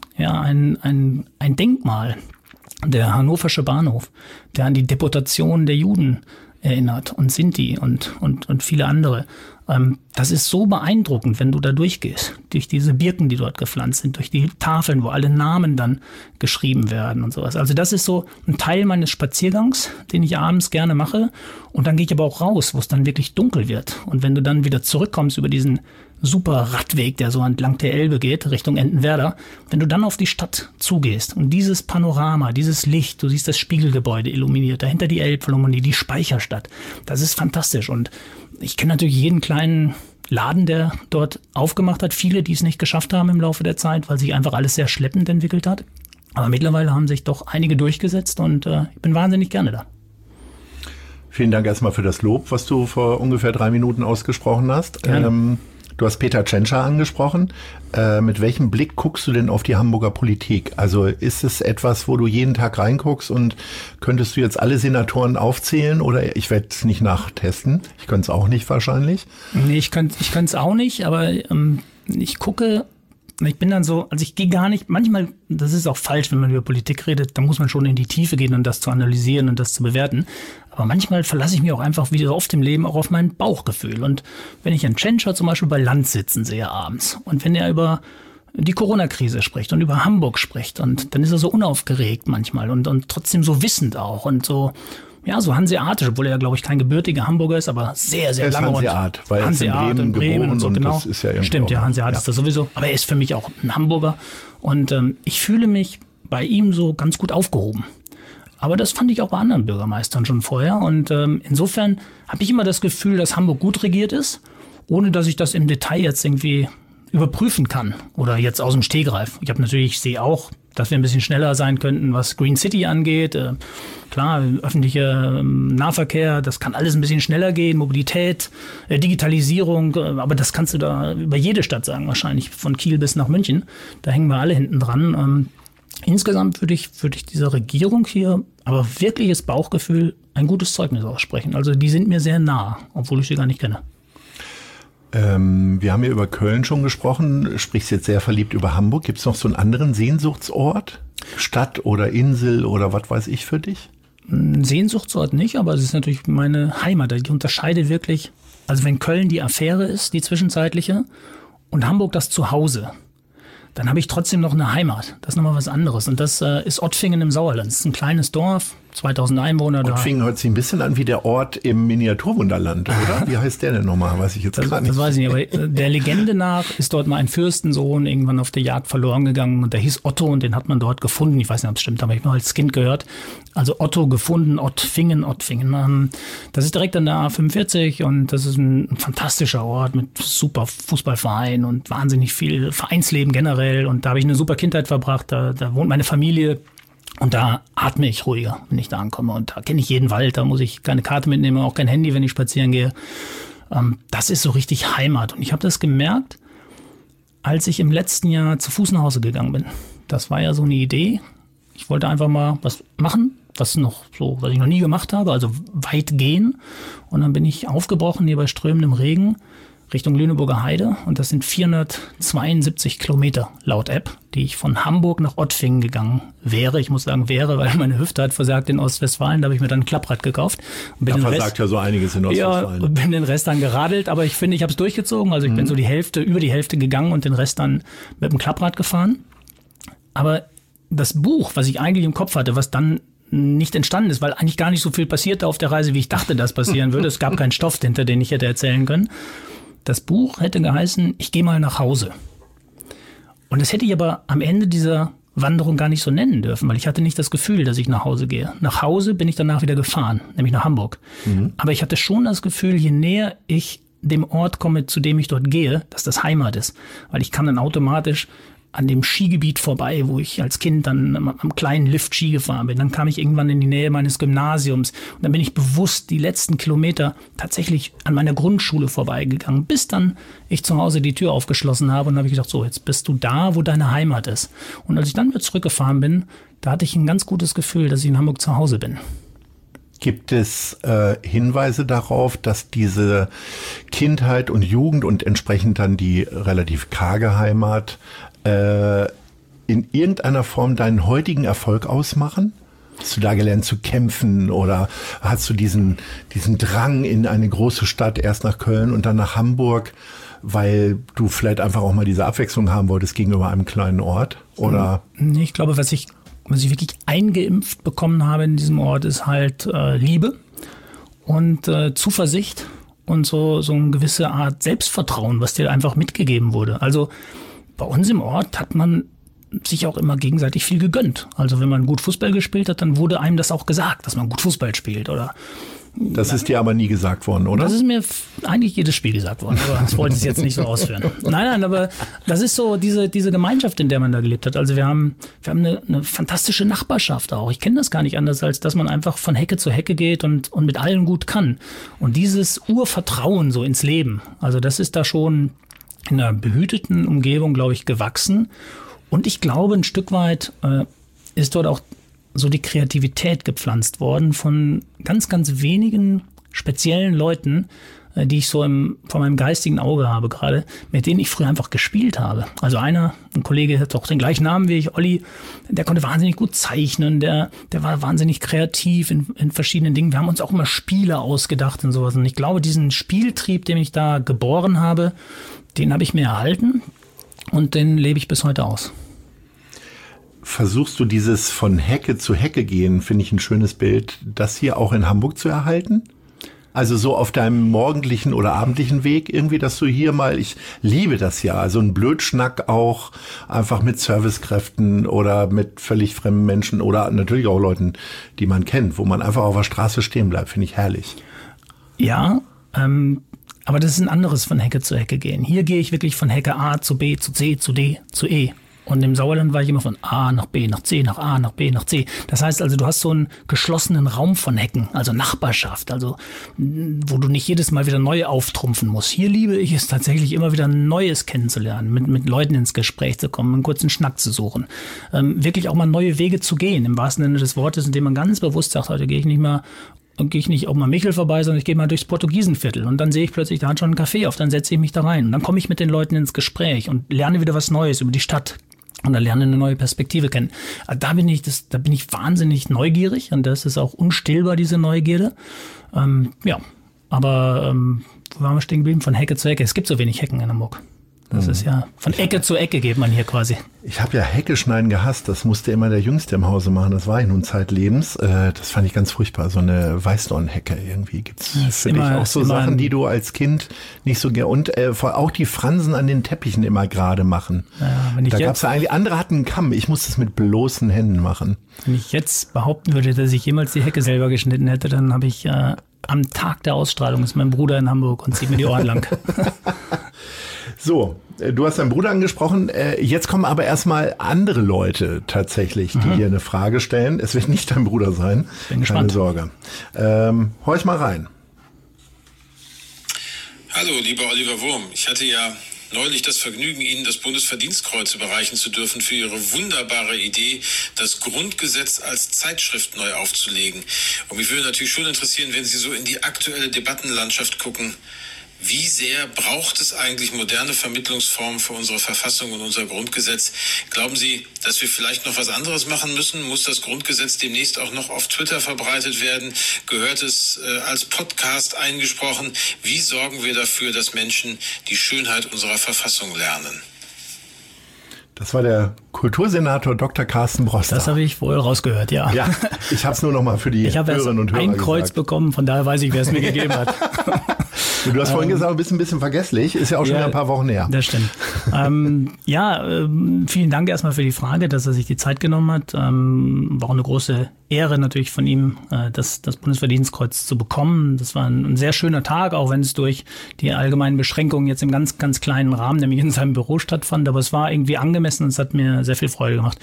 ein Denkmal, der Hannoversche Bahnhof, der an die Deportation der Juden erinnert und Sinti und viele andere. Das ist so beeindruckend, wenn du da durchgehst, durch diese Birken, die dort gepflanzt sind, durch die Tafeln, wo alle Namen dann geschrieben werden und sowas. Also das ist so ein Teil meines Spaziergangs, den ich abends gerne mache. Und dann gehe ich aber auch raus, wo es dann wirklich dunkel wird. Und wenn du dann wieder zurückkommst über diesen super Radweg, der so entlang der Elbe geht, Richtung Entenwerder, wenn du dann auf die Stadt zugehst und dieses Panorama, dieses Licht, du siehst das Spiegelgebäude illuminiert, dahinter die Elbphilharmonie, die Speicherstadt, das ist fantastisch. Und ich kenne natürlich jeden kleinen Laden, der dort aufgemacht hat, viele, die es nicht geschafft haben im Laufe der Zeit, weil sich einfach alles sehr schleppend entwickelt hat. Aber mittlerweile haben sich doch einige durchgesetzt und ich bin wahnsinnig gerne da. Vielen Dank erstmal für das Lob, was du vor ungefähr 3 Minuten ausgesprochen hast. Du hast Peter Tschentscher angesprochen. Mit welchem Blick guckst du denn auf die Hamburger Politik? Also ist es etwas, wo du jeden Tag reinguckst und könntest du jetzt alle Senatoren aufzählen? Oder ich werde es nicht nachtesten. Ich könnte es auch nicht wahrscheinlich. Nee, ich könnte es auch nicht, aber ich gucke. Ich bin dann so, also ich gehe gar nicht, manchmal, das ist auch falsch, wenn man über Politik redet, da muss man schon in die Tiefe gehen und das zu analysieren und das zu bewerten. Aber manchmal verlasse ich mich auch einfach, wie so oft im Leben, auch auf mein Bauchgefühl. Und wenn ich einen Tschentscher zum Beispiel bei Land sitzen sehe abends und wenn er über die Corona-Krise spricht und über Hamburg spricht und dann ist er so unaufgeregt manchmal und trotzdem so wissend auch und so, ja, so hanseatisch, obwohl er ja, glaube ich, kein gebürtiger Hamburger ist, aber sehr, sehr lange. Hanseat, weil er ist in Bremen und so, genau. Das ist ja irgendwie stimmt, ja, Hanseat ist das sowieso. Aber er ist für mich auch ein Hamburger. Und ich fühle mich bei ihm so ganz gut aufgehoben. Aber das fand ich auch bei anderen Bürgermeistern schon vorher. Und insofern habe ich immer das Gefühl, dass Hamburg gut regiert ist, ohne dass ich das im Detail jetzt irgendwie überprüfen kann oder jetzt aus dem Stegreif. Ich sehe auch, dass wir ein bisschen schneller sein könnten, was Green City angeht. Klar, öffentlicher Nahverkehr, das kann alles ein bisschen schneller gehen, Mobilität, Digitalisierung, aber das kannst du da über jede Stadt sagen, wahrscheinlich von Kiel bis nach München. Da hängen wir alle hinten dran. Insgesamt würde ich dieser Regierung hier aber wirkliches Bauchgefühl ein gutes Zeugnis aussprechen. Also die sind mir sehr nah, obwohl ich sie gar nicht kenne. Wir haben ja über Köln schon gesprochen, sprichst jetzt sehr verliebt über Hamburg. Gibt es noch so einen anderen Sehnsuchtsort? Stadt oder Insel oder was weiß ich für dich? Sehnsuchtsort nicht, aber es ist natürlich meine Heimat. Ich unterscheide wirklich, also wenn Köln die Affäre ist, die zwischenzeitliche, und Hamburg das Zuhause, dann habe ich trotzdem noch eine Heimat. Das ist nochmal was anderes. Und das ist Ottfingen im Sauerland. Das ist ein kleines Dorf, 2000 Einwohner. Ottfingen hört sich ein bisschen an wie der Ort im Miniaturwunderland, oder? Wie heißt der denn nochmal? Weiß ich jetzt gar nicht. Das weiß ich nicht, aber der Legende nach ist dort mal ein Fürstensohn irgendwann auf der Jagd verloren gegangen. Und der hieß Otto und den hat man dort gefunden. Ich weiß nicht, ob es stimmt, aber ich habe mal als Kind gehört. Also Otto gefunden, Ottfingen. Das ist direkt an der A45 und das ist ein fantastischer Ort mit super Fußballverein und wahnsinnig viel Vereinsleben generell. Und da habe ich eine super Kindheit verbracht. Da wohnt meine Familie. Und da atme ich ruhiger, wenn ich da ankomme. Und da kenne ich jeden Wald, da muss ich keine Karte mitnehmen, auch kein Handy, wenn ich spazieren gehe. Das ist so richtig Heimat. Und ich habe das gemerkt, als ich im letzten Jahr zu Fuß nach Hause gegangen bin. Das war ja so eine Idee. Ich wollte einfach mal was machen, was ich noch nie gemacht habe, also weit gehen. Und dann bin ich aufgebrochen hier bei strömendem Regen Richtung Lüneburger Heide und das sind 472 Kilometer laut App, die ich von Hamburg nach Ottfingen gegangen wäre. Ich muss sagen wäre, weil meine Hüfte hat versagt in Ostwestfalen, da habe ich mir dann ein Klapprad gekauft. Da versagt ja so einiges in Ostwestfalen. Ja, bin den Rest dann geradelt, aber ich finde, ich habe es durchgezogen. Also ich bin so über die Hälfte gegangen und den Rest dann mit dem Klapprad gefahren. Aber das Buch, was ich eigentlich im Kopf hatte, was dann nicht entstanden ist, weil eigentlich gar nicht so viel passierte auf der Reise, wie ich dachte, dass passieren würde. Es gab keinen Stoff hinter, den ich hätte erzählen können. Das Buch hätte geheißen, ich gehe mal nach Hause. Und das hätte ich aber am Ende dieser Wanderung gar nicht so nennen dürfen, weil ich hatte nicht das Gefühl, dass ich nach Hause gehe. Nach Hause bin ich danach wieder gefahren, nämlich nach Hamburg. Aber ich hatte schon das Gefühl, je näher ich dem Ort komme, zu dem ich dort gehe, dass das Heimat ist. Weil ich kam dann automatisch an dem Skigebiet vorbei, wo ich als Kind dann am kleinen Lift Ski gefahren bin. Dann kam ich irgendwann in die Nähe meines Gymnasiums und dann bin ich bewusst die letzten Kilometer tatsächlich an meiner Grundschule vorbeigegangen, bis dann ich zu Hause die Tür aufgeschlossen habe und dann habe ich gedacht, so, jetzt bist du da, wo deine Heimat ist. Und als ich dann wieder zurückgefahren bin, da hatte ich ein ganz gutes Gefühl, dass ich in Hamburg zu Hause bin. Gibt es Hinweise darauf, dass diese Kindheit und Jugend und entsprechend dann die relativ karge Heimat in irgendeiner Form deinen heutigen Erfolg ausmachen? Hast du da gelernt zu kämpfen oder hast du diesen Drang in eine große Stadt, erst nach Köln und dann nach Hamburg, weil du vielleicht einfach auch mal diese Abwechslung haben wolltest gegenüber einem kleinen Ort? Oder? Nee, ich glaube, was ich wirklich eingeimpft bekommen habe in diesem Ort, ist halt Liebe und Zuversicht und so eine gewisse Art Selbstvertrauen, was dir einfach mitgegeben wurde. Also bei uns im Ort hat man sich auch immer gegenseitig viel gegönnt. Also wenn man gut Fußball gespielt hat, dann wurde einem das auch gesagt, dass man gut Fußball spielt. Oder das ist dir aber nie gesagt worden, oder? Das ist mir eigentlich jedes Spiel gesagt worden, aber das wollte ich jetzt nicht so ausführen. Nein, aber das ist so diese Gemeinschaft, in der man da gelebt hat. Also wir haben eine fantastische Nachbarschaft auch. Ich kenne das gar nicht anders, als dass man einfach von Hecke zu Hecke geht und mit allen gut kann. Und dieses Urvertrauen so ins Leben, also das ist da schon in einer behüteten Umgebung, glaube ich, gewachsen. Und ich glaube, ein Stück weit ist dort auch so die Kreativität gepflanzt worden von ganz, ganz wenigen speziellen Leuten, die ich so vor meinem geistigen Auge habe gerade, mit denen ich früher einfach gespielt habe. Also ein Kollege hat auch den gleichen Namen wie ich, Olli, der konnte wahnsinnig gut zeichnen, der war wahnsinnig kreativ in verschiedenen Dingen. Wir haben uns auch immer Spiele ausgedacht und sowas. Und ich glaube, diesen Spieltrieb, den ich da geboren habe, den habe ich mir erhalten und den lebe ich bis heute aus. Versuchst du dieses von Hecke zu Hecke gehen, finde ich ein schönes Bild, das hier auch in Hamburg zu erhalten? Also so auf deinem morgendlichen oder abendlichen Weg irgendwie, dass du hier mal, ich liebe das ja, also ein Blödschnack auch einfach mit Servicekräften oder mit völlig fremden Menschen oder natürlich auch Leuten, die man kennt, wo man einfach auf der Straße stehen bleibt, finde ich herrlich. Ja, aber das ist ein anderes von Hecke zu Hecke gehen. Hier gehe ich wirklich von Hecke A zu B, zu C, zu D, zu E. Und im Sauerland war ich immer von A nach B, nach C, nach A, nach B, nach C. Das heißt also, du hast so einen geschlossenen Raum von Hecken, also Nachbarschaft, also wo du nicht jedes Mal wieder neu auftrumpfen musst. Hier liebe ich es tatsächlich immer wieder Neues kennenzulernen, mit Leuten ins Gespräch zu kommen, einen kurzen Schnack zu suchen. Wirklich auch mal neue Wege zu gehen, im wahrsten Sinne des Wortes, indem man ganz bewusst sagt, heute gehe ich nicht auf mal Michel vorbei, sondern ich gehe mal durchs Portugiesenviertel und dann sehe ich plötzlich, da hat schon ein Café auf, dann setze ich mich da rein und dann komme ich mit den Leuten ins Gespräch und lerne wieder was Neues über die Stadt und dann lerne eine neue Perspektive kennen. Also da bin ich wahnsinnig neugierig und das ist auch unstillbar, diese Neugierde. Aber wo waren wir stehen geblieben? Von Hecke zu Hecke. Es gibt so wenig Hecken in Hamburg. Das ist ja, von Ecke zu Ecke geht man hier quasi. Ich habe ja Hecke schneiden gehasst, das musste immer der Jüngste im Hause machen, das war ich nun zeitlebens. Das fand ich ganz furchtbar, so eine Weißdornhecke irgendwie. Gibt's für dich auch so Sachen, die du als Kind nicht so gerne, und auch die Fransen an den Teppichen immer gerade machen. Ja, da gab's ja eigentlich, andere hatten einen Kamm, ich musste es mit bloßen Händen machen. Wenn ich jetzt behaupten würde, dass ich jemals die Hecke selber geschnitten hätte, dann habe ich am Tag der Ausstrahlung ist mein Bruder in Hamburg und zieht mir die Ohren lang. So, du hast deinen Bruder angesprochen. Jetzt kommen aber erstmal andere Leute tatsächlich, die hier eine Frage stellen. Es wird nicht dein Bruder sein. Bin gespannt. Keine Sorge. Horch mal rein. Hallo, lieber Oliver Wurm. Ich hatte ja neulich das Vergnügen, Ihnen das Bundesverdienstkreuz überreichen zu dürfen für Ihre wunderbare Idee, das Grundgesetz als Zeitschrift neu aufzulegen. Und mich würde natürlich schon interessieren, wenn Sie so in die aktuelle Debattenlandschaft gucken, wie sehr braucht es eigentlich moderne Vermittlungsformen für unsere Verfassung und unser Grundgesetz? Glauben Sie, dass wir vielleicht noch was anderes machen müssen? Muss das Grundgesetz demnächst auch noch auf Twitter verbreitet werden? Gehört es als Podcast eingesprochen? Wie sorgen wir dafür, dass Menschen die Schönheit unserer Verfassung lernen? Das war der Kultursenator Dr. Carsten Broster. Das habe ich wohl rausgehört, ja. Ja, ich habe es nur noch mal für die Hörerinnen und Hörer Ich habe ein Kreuz bekommen, von daher weiß ich, wer es mir gegeben hat. Du hast vorhin gesagt, du bist ein bisschen vergesslich. Ist ja auch schon wieder ein paar Wochen her. Das stimmt. Vielen Dank erstmal für die Frage, dass er sich die Zeit genommen hat. War auch eine große Ehre natürlich von ihm, das Bundesverdienstkreuz zu bekommen. Das war ein sehr schöner Tag, auch wenn es durch die allgemeinen Beschränkungen jetzt im ganz, ganz kleinen Rahmen, nämlich in seinem Büro stattfand. Aber es war irgendwie angemessen und es hat mir sehr viel Freude gemacht.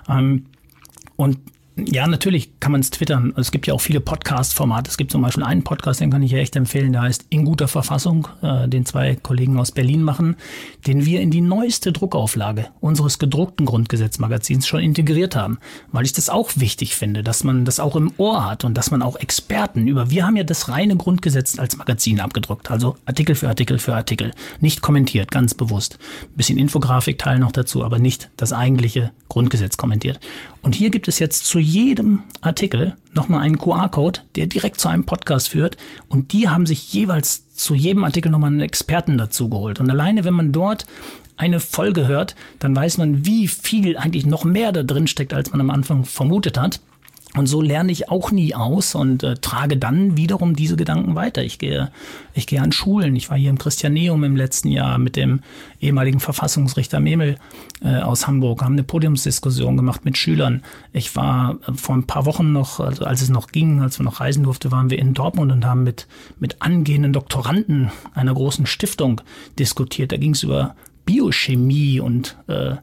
Und ja, natürlich kann man es twittern. Es gibt ja auch viele Podcast-Formate. Es gibt zum Beispiel einen Podcast, den kann ich ja echt empfehlen, der heißt In guter Verfassung, den 2 Kollegen aus Berlin machen, den wir in die neueste Druckauflage unseres gedruckten Grundgesetzmagazins schon integriert haben, weil ich das auch wichtig finde, dass man das auch im Ohr hat und dass man auch Experten wir haben ja das reine Grundgesetz als Magazin abgedruckt, also Artikel für Artikel für Artikel, nicht kommentiert, ganz bewusst. Ein bisschen Infografikteil noch dazu, aber nicht das eigentliche Grundgesetz kommentiert. Und hier gibt es jetzt zu jedem Artikel nochmal einen QR-Code, der direkt zu einem Podcast führt. Und die haben sich jeweils zu jedem Artikel nochmal einen Experten dazu geholt. Und alleine, wenn man dort eine Folge hört, dann weiß man, wie viel eigentlich noch mehr da drin steckt, als man am Anfang vermutet hat. Und so lerne ich auch nie aus und trage dann wiederum diese Gedanken weiter. Ich gehe an Schulen. Ich war hier im Christianeum im letzten Jahr mit dem ehemaligen Verfassungsrichter Memel aus Hamburg, haben eine Podiumsdiskussion gemacht mit Schülern. Ich war vor ein paar Wochen noch, also als es noch ging, als wir noch reisen durften, waren wir in Dortmund und haben mit angehenden Doktoranden einer großen Stiftung diskutiert. Da ging es über Biochemie und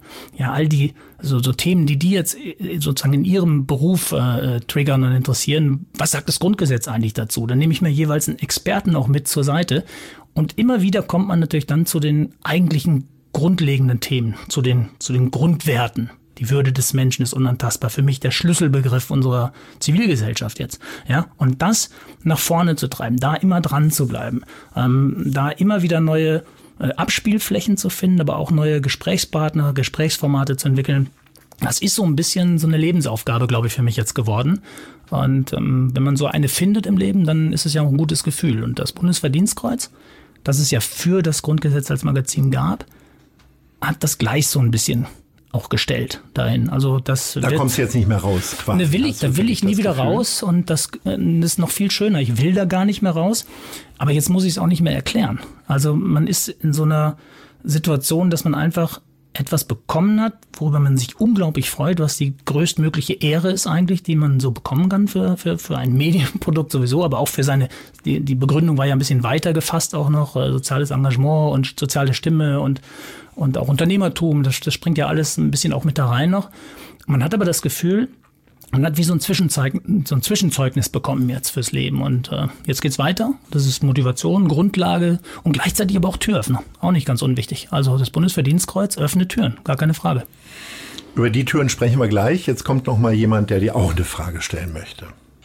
all die so Themen, die jetzt sozusagen in ihrem Beruf triggern und interessieren. Was sagt das Grundgesetz eigentlich dazu? Dann nehme ich mir jeweils einen Experten auch mit zur Seite und immer wieder kommt man natürlich dann zu den eigentlichen grundlegenden Themen, zu den Grundwerten. Die Würde des Menschen ist unantastbar. Für mich der Schlüsselbegriff unserer Zivilgesellschaft jetzt. Ja, und das nach vorne zu treiben, da immer dran zu bleiben, da immer wieder neue Abspielflächen zu finden, aber auch neue Gesprächspartner, Gesprächsformate zu entwickeln. Das ist so ein bisschen so eine Lebensaufgabe, glaube ich, für mich jetzt geworden. Und wenn man so eine findet im Leben, dann ist es ja auch ein gutes Gefühl. Und das Bundesverdienstkreuz, das es ja für das Grundgesetz als Magazin gab, hat das gleich so ein bisschen auch gestellt dahin. Also da kommst du jetzt nicht mehr raus. Quasi. Da will ich nie wieder raus und das ist noch viel schöner. Ich will da gar nicht mehr raus, aber jetzt muss ich es auch nicht mehr erklären. Also man ist in so einer Situation, dass man einfach etwas bekommen hat, worüber man sich unglaublich freut, was die größtmögliche Ehre ist eigentlich, die man so bekommen kann für ein Medienprodukt sowieso, aber auch für die Begründung war ja ein bisschen weiter gefasst auch noch, soziales Engagement und soziale Stimme und auch Unternehmertum, das springt ja alles ein bisschen auch mit da rein noch. Man hat aber das Gefühl, man hat wie so ein Zwischenzeugnis bekommen jetzt fürs Leben und jetzt geht's weiter. Das ist Motivation, Grundlage und gleichzeitig aber auch Türöffner. Auch nicht ganz unwichtig. Also das Bundesverdienstkreuz öffnet Türen, gar keine Frage. Über die Türen sprechen wir gleich. Jetzt kommt noch mal jemand, der dir auch eine Frage stellen möchte.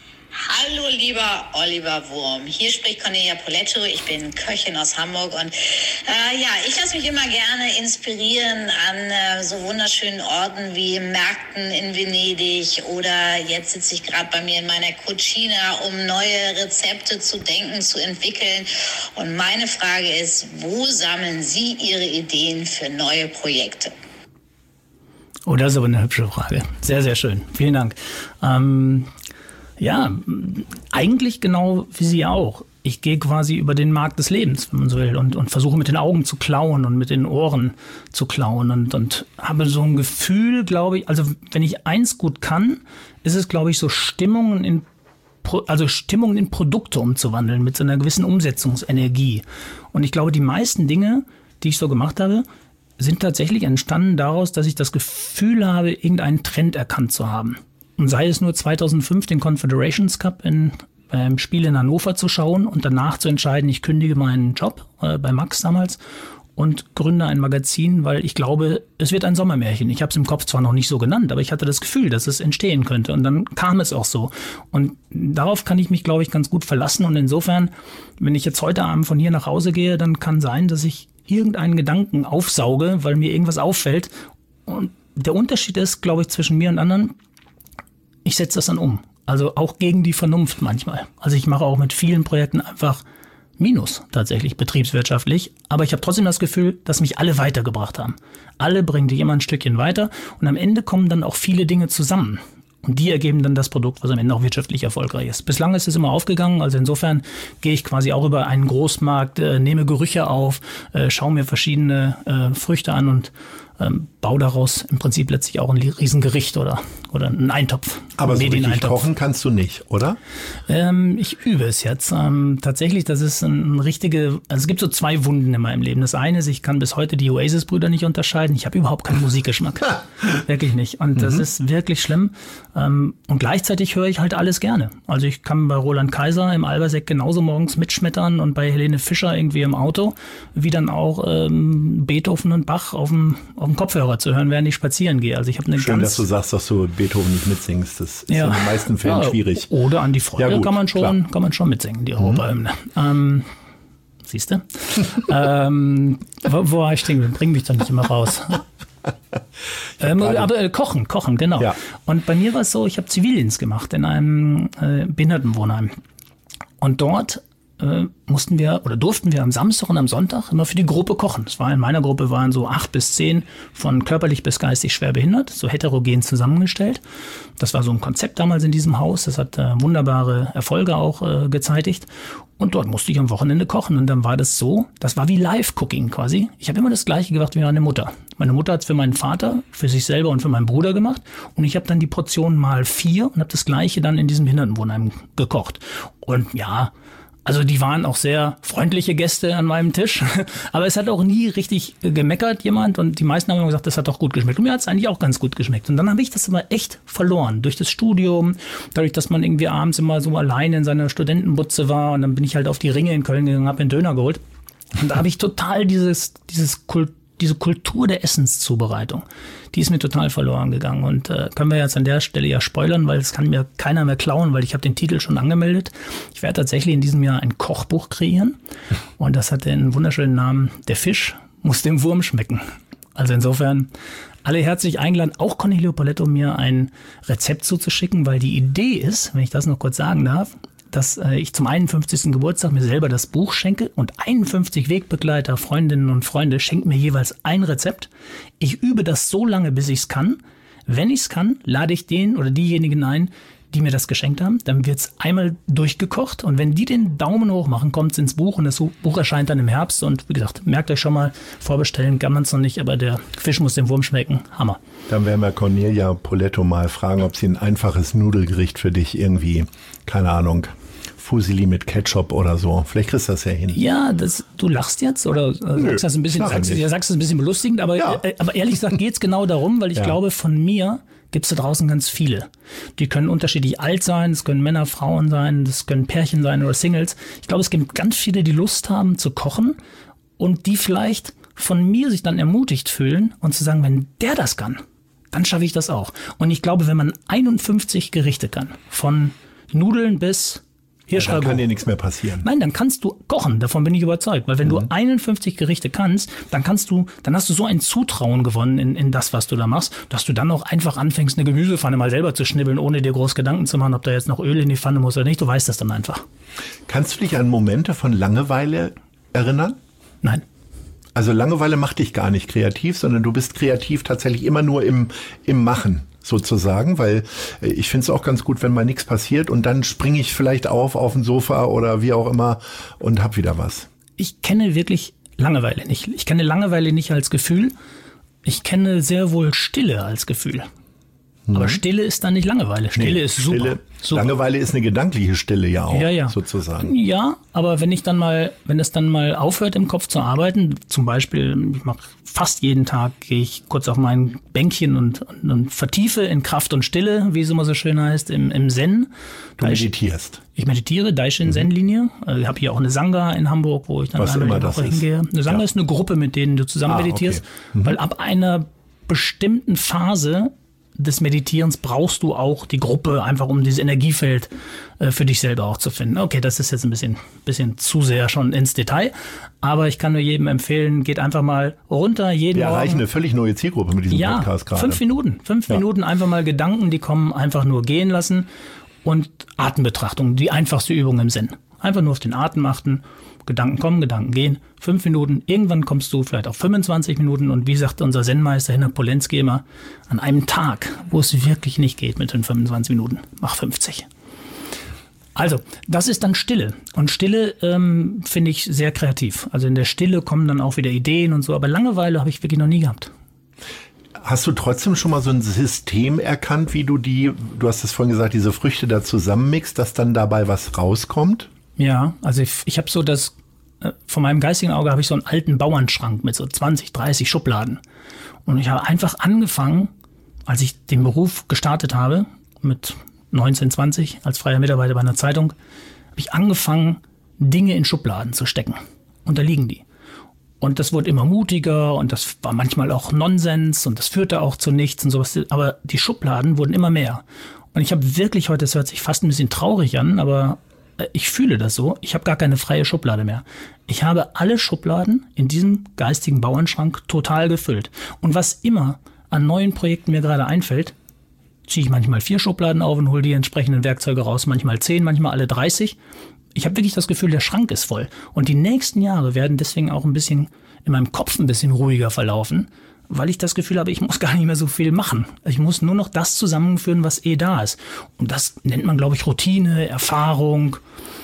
Hallo lieber Oliver Wurm, hier spricht Cornelia Poletto, ich bin Köchin aus Hamburg und ich lasse mich immer gerne inspirieren an so wunderschönen Orten wie Märkten in Venedig oder jetzt sitze ich gerade bei mir in meiner Cucina, um neue Rezepte zu denken, zu entwickeln und meine Frage ist, wo sammeln Sie Ihre Ideen für neue Projekte? Oh, das ist aber eine hübsche Frage. Sehr, sehr schön. Vielen Dank. Ja, eigentlich genau wie Sie auch. Ich gehe quasi über den Markt des Lebens, wenn man so will, und versuche mit den Augen zu klauen und mit den Ohren zu klauen und habe so ein Gefühl, glaube ich, also wenn ich eins gut kann, ist es, glaube ich, so Stimmungen in Produkte umzuwandeln mit so einer gewissen Umsetzungsenergie. Und ich glaube, die meisten Dinge, die ich so gemacht habe, sind tatsächlich entstanden daraus, dass ich das Gefühl habe, irgendeinen Trend erkannt zu haben. Und sei es nur 2005 den Confederations Cup beim Spiel in Hannover zu schauen und danach zu entscheiden, ich kündige meinen Job bei Max damals und gründe ein Magazin, weil ich glaube, es wird ein Sommermärchen. Ich habe es im Kopf zwar noch nicht so genannt, aber ich hatte das Gefühl, dass es entstehen könnte. Und dann kam es auch so. Und darauf kann ich mich, glaube ich, ganz gut verlassen. Und insofern, wenn ich jetzt heute Abend von hier nach Hause gehe, dann kann sein, dass ich irgendeinen Gedanken aufsauge, weil mir irgendwas auffällt. Und der Unterschied ist, glaube ich, zwischen mir und anderen, ich setze das dann um. Also auch gegen die Vernunft manchmal. Also ich mache auch mit vielen Projekten einfach Minus tatsächlich betriebswirtschaftlich. Aber ich habe trotzdem das Gefühl, dass mich alle weitergebracht haben. Alle bringen dich immer ein Stückchen weiter und am Ende kommen dann auch viele Dinge zusammen. Und die ergeben dann das Produkt, was am Ende auch wirtschaftlich erfolgreich ist. Bislang ist es immer aufgegangen. Also insofern gehe ich quasi auch über einen Großmarkt, nehme Gerüche auf, schaue mir verschiedene Früchte an und baue daraus im Prinzip letztlich auch ein Riesengericht oder einen Eintopf. Aber so richtig kochen kannst du nicht, oder? Ich übe es jetzt. Tatsächlich, das ist also es gibt so 2 Wunden in meinem Leben. Das eine ist, ich kann bis heute die Oasis-Brüder nicht unterscheiden. Ich habe überhaupt keinen Musikgeschmack. Wirklich nicht. Und das ist wirklich schlimm. Und gleichzeitig höre ich halt alles gerne. Also ich kann bei Roland Kaiser im Alberseck genauso morgens mitschmettern und bei Helene Fischer irgendwie im Auto, wie dann auch Beethoven und Bach auf dem Kopfhörer zu hören, während ich spazieren gehe. Also ich habe Schön, dass du sagst, dass du Beethoven nicht mitsingst. Das ist in den meisten Fällen schwierig. Oder an die Freude kann man schon mitsingen, die Europahymne. Siehst du? Wo war ich stehen? Bring mich doch nicht immer raus. Aber Kochen, genau. Ja. Und bei mir war es so, ich habe Zivildienst gemacht in einem Behindertenwohnheim. Und dort durften wir am Samstag und am Sonntag immer für die Gruppe kochen. In meiner Gruppe waren so 8 bis 10 von körperlich bis geistig schwer behindert, so heterogen zusammengestellt. Das war so ein Konzept damals in diesem Haus. Das hat wunderbare Erfolge auch gezeitigt. Und dort musste ich am Wochenende kochen. Und dann war das war wie Live-Cooking quasi. Ich habe immer das Gleiche gemacht wie meine Mutter. Meine Mutter hat es für meinen Vater, für sich selber und für meinen Bruder gemacht. Und ich habe dann die Portion mal 4 und habe das Gleiche dann in diesem Behindertenwohnheim gekocht. Und ja, also die waren auch sehr freundliche Gäste an meinem Tisch, aber es hat auch nie richtig gemeckert jemand und die meisten haben immer gesagt, das hat doch gut geschmeckt. Und mir hat es eigentlich auch ganz gut geschmeckt. Und dann habe ich das aber echt verloren durch das Studium, dadurch, dass man irgendwie abends immer so alleine in seiner Studentenbutze war und dann bin ich halt auf die Ringe in Köln gegangen, habe einen Döner geholt. Und da habe ich total diese Kultur der Essenszubereitung, die ist mir total verloren gegangen. Und können wir jetzt an der Stelle ja spoilern, weil es kann mir keiner mehr klauen, weil ich habe den Titel schon angemeldet. Ich werde tatsächlich in diesem Jahr ein Kochbuch kreieren und das hat den wunderschönen Namen Der Fisch muss dem Wurm schmecken. Also insofern alle herzlich eingeladen, auch Cornelio Poletto mir ein Rezept zuzuschicken, weil die Idee ist, wenn ich das noch kurz sagen darf, dass ich zum 51. Geburtstag mir selber das Buch schenke und 51 Wegbegleiter, Freundinnen und Freunde schenken mir jeweils ein Rezept. Ich übe das so lange, bis ich es kann. Wenn ich es kann, lade ich den oder diejenigen ein, die mir das geschenkt haben. Dann wird es einmal durchgekocht und wenn die den Daumen hoch machen, kommt es ins Buch und das Buch erscheint dann im Herbst. Und wie gesagt, merkt euch schon mal, vorbestellen kann man es noch nicht, aber der Fisch muss dem Wurm schmecken. Hammer. Dann werden wir Cornelia Poletto mal fragen, ob sie ein einfaches Nudelgericht für dich irgendwie, keine Ahnung, Fusilli mit Ketchup oder so. Vielleicht kriegst du das ja hin. Ja, du lachst jetzt oder sagst das ein bisschen belustigend, aber ehrlich gesagt geht es genau darum, weil ich glaube, von mir gibt es da draußen ganz viele. Die können unterschiedlich alt sein, es können Männer, Frauen sein, das können Pärchen sein oder Singles. Ich glaube, es gibt ganz viele, die Lust haben zu kochen und die vielleicht von mir sich dann ermutigt fühlen und zu sagen, wenn der das kann, dann schaffe ich das auch. Und ich glaube, wenn man 51 Gerichte kann, von Nudeln bis dann kann dir nichts mehr passieren. Nein, dann kannst du kochen, davon bin ich überzeugt. Weil wenn du 51 Gerichte kannst, dann hast du so ein Zutrauen gewonnen in das, was du da machst, dass du dann auch einfach anfängst, eine Gemüsepfanne mal selber zu schnibbeln, ohne dir groß Gedanken zu machen, ob da jetzt noch Öl in die Pfanne muss oder nicht. Du weißt das dann einfach. Kannst du dich an Momente von Langeweile erinnern? Nein. Also Langeweile macht dich gar nicht kreativ, sondern du bist kreativ tatsächlich immer nur im Machen. Sozusagen, weil ich finde es auch ganz gut, wenn mal nichts passiert und dann springe ich vielleicht auf ein Sofa oder wie auch immer und hab wieder was. Ich kenne wirklich Langeweile nicht. Ich kenne Langeweile nicht als Gefühl. Ich kenne sehr wohl Stille als Gefühl. Aber Stille ist dann nicht Langeweile. Stille ist super. Langeweile ist eine gedankliche Stille ja auch, sozusagen. Ja, aber wenn es dann mal aufhört im Kopf zu arbeiten, zum Beispiel, ich mache fast jeden Tag, gehe ich kurz auf mein Bänkchen und vertiefe in Kraft und Stille, wie es immer so schön heißt, im Zen. Du meditierst. Ich meditiere, Daishin Zen-Linie. Ich habe hier auch eine Sangha in Hamburg, wo ich dann einmal die Woche hingehe. Eine Sangha ist eine Gruppe, mit denen du zusammen meditierst, weil ab einer bestimmten Phase des Meditierens brauchst du auch die Gruppe, einfach um dieses Energiefeld für dich selber auch zu finden. Okay, das ist jetzt ein bisschen zu sehr schon ins Detail, aber ich kann nur jedem empfehlen, geht einfach mal runter, jeden Morgen. Wir erreichen eine völlig neue Zielgruppe mit diesem Podcast gerade. 5 Minuten einfach mal Gedanken, die kommen, einfach nur gehen lassen und Atembetrachtung, die einfachste Übung im Zen. Einfach nur auf den Atem achten. Gedanken kommen, Gedanken gehen. 5 Minuten. Irgendwann kommst du vielleicht auf 25 Minuten. Und wie sagt unser Zen-Meister Hinner Polenski immer, an einem Tag, wo es wirklich nicht geht mit den 25 Minuten, mach 50. Also, das ist dann Stille. Und Stille finde ich sehr kreativ. Also in der Stille kommen dann auch wieder Ideen und so. Aber Langeweile habe ich wirklich noch nie gehabt. Hast du trotzdem schon mal so ein System erkannt, wie du hast es vorhin gesagt, diese Früchte da zusammenmixst, dass dann dabei was rauskommt? Ja, also ich habe so von meinem geistigen Auge habe ich so einen alten Bauernschrank mit so 20, 30 Schubladen. Und ich habe einfach angefangen, als ich den Beruf gestartet habe, mit 19, 20, als freier Mitarbeiter bei einer Zeitung, habe ich angefangen, Dinge in Schubladen zu stecken. Und da liegen die. Und das wurde immer mutiger und das war manchmal auch Nonsens und das führte auch zu nichts und sowas. Aber die Schubladen wurden immer mehr. Und ich habe wirklich heute, das hört sich fast ein bisschen traurig an, aber ich fühle das so, ich habe gar keine freie Schublade mehr. Ich habe alle Schubladen in diesem geistigen Bauernschrank total gefüllt. Und was immer an neuen Projekten mir gerade einfällt, ziehe ich manchmal 4 Schubladen auf und hole die entsprechenden Werkzeuge raus, manchmal 10, manchmal alle 30. Ich habe wirklich das Gefühl, der Schrank ist voll. Und die nächsten Jahre werden deswegen auch ein bisschen in meinem Kopf ein bisschen ruhiger verlaufen, weil ich das Gefühl habe, ich muss gar nicht mehr so viel machen. Ich muss nur noch das zusammenführen, was da ist. Und das nennt man, glaube ich, Routine, Erfahrung.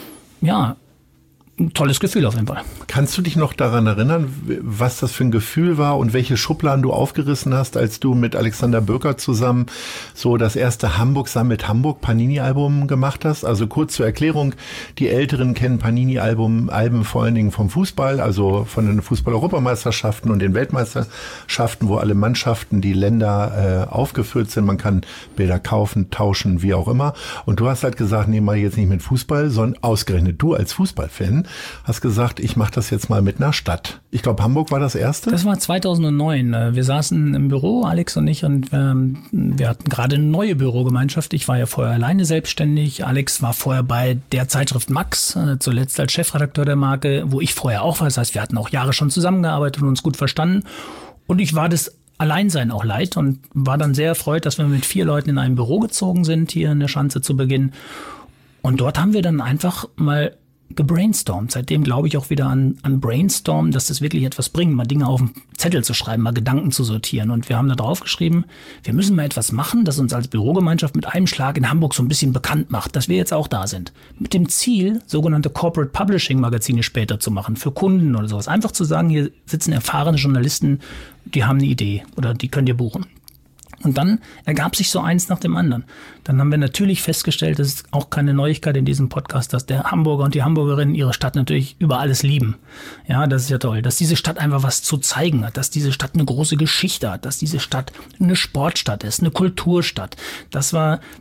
Ja, ein tolles Gefühl auf jeden Fall. Kannst du dich noch daran erinnern, was das für ein Gefühl war und welche Schubladen du aufgerissen hast, als du mit Alexander Böker zusammen so das erste Hamburg sammelt Hamburg Panini-Album gemacht hast? Also kurz zur Erklärung, die Älteren kennen Panini-Alben vor allen Dingen vom Fußball, also von den Fußball-Europameisterschaften und den Weltmeisterschaften, wo alle Mannschaften, die Länder aufgeführt sind. Man kann Bilder kaufen, tauschen, wie auch immer. Und du hast halt gesagt, nee, mach ich jetzt nicht mit Fußball, sondern ausgerechnet du als Fußballfan hast gesagt, ich mache das jetzt mal mit einer Stadt. Ich glaube, Hamburg war das erste? Das war 2009. Wir saßen im Büro, Alex und ich, und wir hatten gerade eine neue Bürogemeinschaft. Ich war ja vorher alleine selbstständig. Alex war vorher bei der Zeitschrift Max, zuletzt als Chefredakteur der Marke, wo ich vorher auch war. Das heißt, wir hatten auch Jahre schon zusammengearbeitet und uns gut verstanden. Und ich war das Alleinsein auch leid und war dann sehr erfreut, dass wir mit 4 Leuten in ein Büro gezogen sind, hier in der Schanze zu Beginn. Und dort haben wir dann einfach mal gebrainstormt. Seitdem glaube ich auch wieder an Brainstorm, dass das wirklich etwas bringt, mal Dinge auf den Zettel zu schreiben, mal Gedanken zu sortieren. Und wir haben da drauf geschrieben, wir müssen mal etwas machen, das uns als Bürogemeinschaft mit einem Schlag in Hamburg so ein bisschen bekannt macht, dass wir jetzt auch da sind. Mit dem Ziel, sogenannte Corporate Publishing Magazine später zu machen, für Kunden oder sowas. Einfach zu sagen, hier sitzen erfahrene Journalisten, die haben eine Idee oder die könnt ihr buchen. Und dann ergab sich so eins nach dem anderen. Dann haben wir natürlich festgestellt, das ist auch keine Neuigkeit in diesem Podcast, dass der Hamburger und die Hamburgerinnen ihre Stadt natürlich über alles lieben. Ja, das ist ja toll. Dass diese Stadt einfach was zu zeigen hat, dass diese Stadt eine große Geschichte hat, dass diese Stadt eine Sportstadt ist, eine Kulturstadt. Dass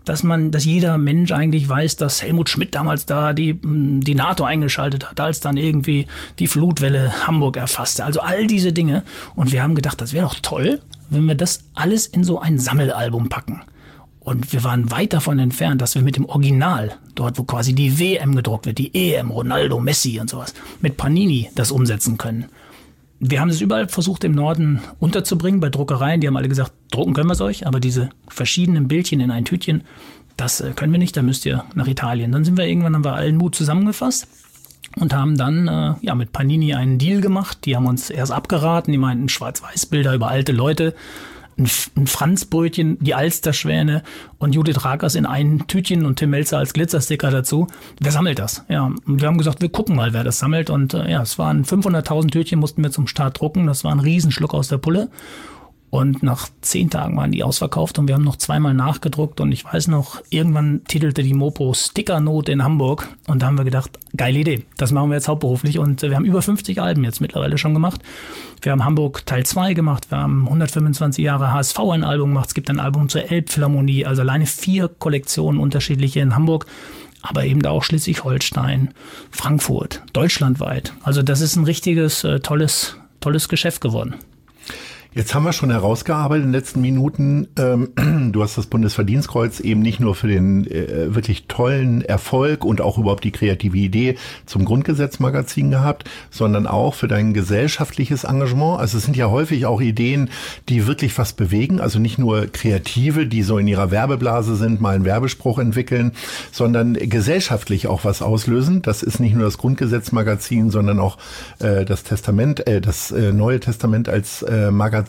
jeder Mensch eigentlich weiß, dass Helmut Schmidt damals da die NATO eingeschaltet hat, als dann irgendwie die Flutwelle Hamburg erfasste. Also all diese Dinge. Und wir haben gedacht, das wäre doch toll, wenn wir das alles in so ein Sammelalbum packen. Und wir waren weit davon entfernt, dass wir mit dem Original, dort wo quasi die WM gedruckt wird, die EM, Ronaldo, Messi und sowas, mit Panini das umsetzen können. Wir haben es überall versucht im Norden unterzubringen, bei Druckereien, die haben alle gesagt, drucken können wir es euch, aber diese verschiedenen Bildchen in ein Tütchen, das können wir nicht, da müsst ihr nach Italien. Dann haben wir allen Mut zusammengefasst und haben dann mit Panini einen Deal gemacht. Die haben uns erst abgeraten, die meinten Schwarz-Weiß-Bilder über alte Leute, ein Franzbrötchen, die Alsterschwäne und Judith Rakers in ein Tütchen und Tim Melzer als Glitzersticker dazu. Wer sammelt das? Ja, und wir haben gesagt, wir gucken mal, wer das sammelt. Und es waren 500.000 Tütchen, mussten wir zum Start drucken. Das war ein Riesenschluck aus der Pulle. Und nach 10 Tagen waren die ausverkauft und wir haben noch 2-mal nachgedruckt. Und ich weiß noch, irgendwann titelte die Mopo Stickernot in Hamburg. Und da haben wir gedacht, geile Idee, das machen wir jetzt hauptberuflich. Und wir haben über 50 Alben jetzt mittlerweile schon gemacht. Wir haben Hamburg Teil 2 gemacht, wir haben 125 Jahre HSV ein Album gemacht. Es gibt ein Album zur Elbphilharmonie, also alleine 4 Kollektionen unterschiedliche in Hamburg. Aber eben auch Schleswig-Holstein, Frankfurt, deutschlandweit. Also das ist ein richtiges, tolles Geschäft geworden. Jetzt haben wir schon herausgearbeitet in den letzten Minuten, du hast das Bundesverdienstkreuz eben nicht nur für den wirklich tollen Erfolg und auch überhaupt die kreative Idee zum Grundgesetzmagazin gehabt, sondern auch für dein gesellschaftliches Engagement. Also es sind ja häufig auch Ideen, die wirklich was bewegen, also nicht nur Kreative, die so in ihrer Werbeblase sind, mal einen Werbespruch entwickeln, sondern gesellschaftlich auch was auslösen. Das ist nicht nur das Grundgesetzmagazin, sondern auch das Testament, das Neue Testament als Magazin.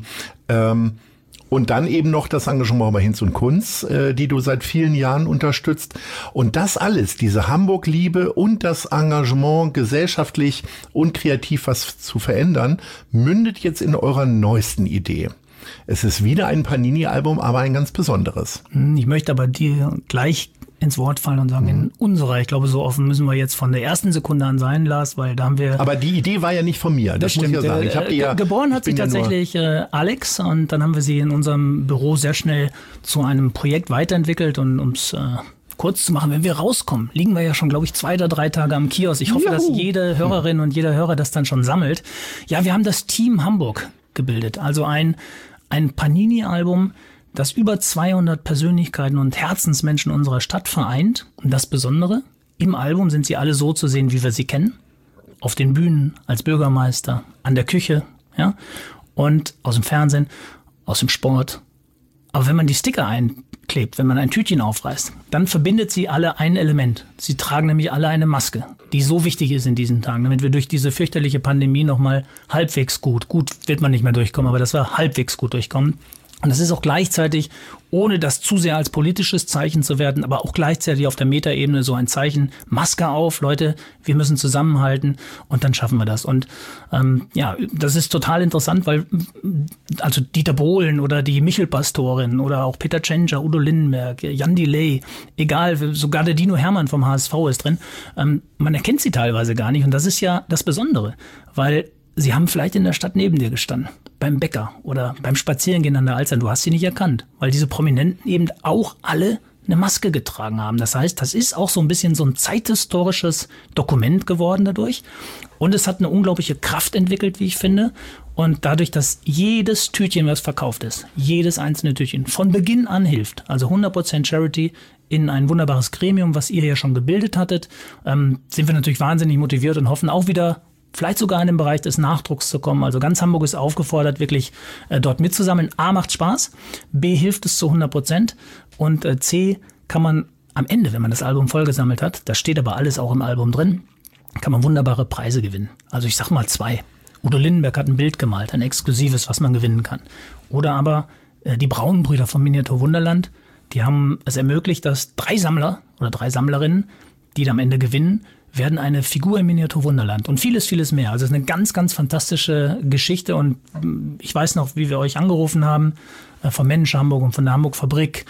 Und dann eben noch das Engagement bei Hinz und Kunz, die du seit vielen Jahren unterstützt. Und das alles, diese Hamburg-Liebe und das Engagement, gesellschaftlich und kreativ was zu verändern, mündet jetzt in eurer neuesten Idee. Es ist wieder ein Panini-Album, aber ein ganz besonderes. Ich möchte aber dir gleich ins Wort fallen und sagen, in unserer, ich glaube, so offen müssen wir jetzt von der ersten Sekunde an sein, Lars, weil da haben wir... Aber die Idee war ja nicht von mir, das muss ich ja sagen. Ich hab die geboren hat sie tatsächlich Alex, und dann haben wir sie in unserem Büro sehr schnell zu einem Projekt weiterentwickelt, und ums kurz zu machen, wenn wir rauskommen, liegen wir ja schon, glaube ich, 2 oder 3 Tage am Kiosk. Ich hoffe, dass jede Hörerin und jeder Hörer das dann schon sammelt. Ja, wir haben das Team Hamburg gebildet, also ein Panini-Album, das über 200 Persönlichkeiten und Herzensmenschen unserer Stadt vereint. Und das Besondere, im Album sind sie alle so zu sehen, wie wir sie kennen. Auf den Bühnen, als Bürgermeister, an der Küche, ja, und aus dem Fernsehen, aus dem Sport. Aber wenn man die Sticker einklebt, wenn man ein Tütchen aufreißt, dann verbindet sie alle ein Element. Sie tragen nämlich alle eine Maske, die so wichtig ist in diesen Tagen, damit wir durch diese fürchterliche Pandemie nochmal halbwegs gut wird man nicht mehr durchkommen, aber dass wir halbwegs gut durchkommen. Und das ist auch gleichzeitig, ohne das zu sehr als politisches Zeichen zu werden, aber auch gleichzeitig auf der Metaebene so ein Zeichen, Maske auf, Leute, wir müssen zusammenhalten, und dann schaffen wir das. Und ja, das ist total interessant, weil also Dieter Bohlen oder die Michelpastorin oder auch Peter Tschentscher, Udo Lindenberg, Jan Delay, egal, sogar der Dino Hermann vom HSV ist drin, man erkennt sie teilweise gar nicht, und das ist ja das Besondere, weil sie haben vielleicht in der Stadt neben dir gestanden, beim Bäcker oder beim Spazierengehen an der Alster. Du hast sie nicht erkannt, weil diese Prominenten eben auch alle eine Maske getragen haben. Das heißt, das ist auch so ein bisschen so ein zeithistorisches Dokument geworden dadurch. Und es hat eine unglaubliche Kraft entwickelt, wie ich finde. Und dadurch, dass jedes Tütchen, was verkauft ist, jedes einzelne Tütchen von Beginn an hilft, also 100% Charity, in ein wunderbares Gremium, was ihr ja schon gebildet hattet, sind wir natürlich wahnsinnig motiviert und hoffen auch wieder, vielleicht sogar in den Bereich des Nachdrucks zu kommen. Also ganz Hamburg ist aufgefordert, wirklich dort mitzusammeln. A, macht Spaß, B, hilft es zu 100%, und C, kann man am Ende, wenn man das Album vollgesammelt hat, das steht aber alles auch im Album drin, kann man wunderbare Preise gewinnen. Also ich sag mal 2. Udo Lindenberg hat ein Bild gemalt, ein exklusives, was man gewinnen kann. Oder aber die Braunbrüder vom Miniatur Wunderland, die haben es ermöglicht, dass 3 Sammler oder 3 Sammlerinnen, die dann am Ende gewinnen, werden eine Figur im Miniatur Wunderland und vieles, vieles mehr. Also es ist eine ganz, ganz fantastische Geschichte, und ich weiß noch, wie wir euch angerufen haben, vom Mensch Hamburg und von der Hamburg Fabrik.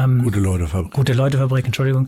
Gute Leute Fabrik, Entschuldigung.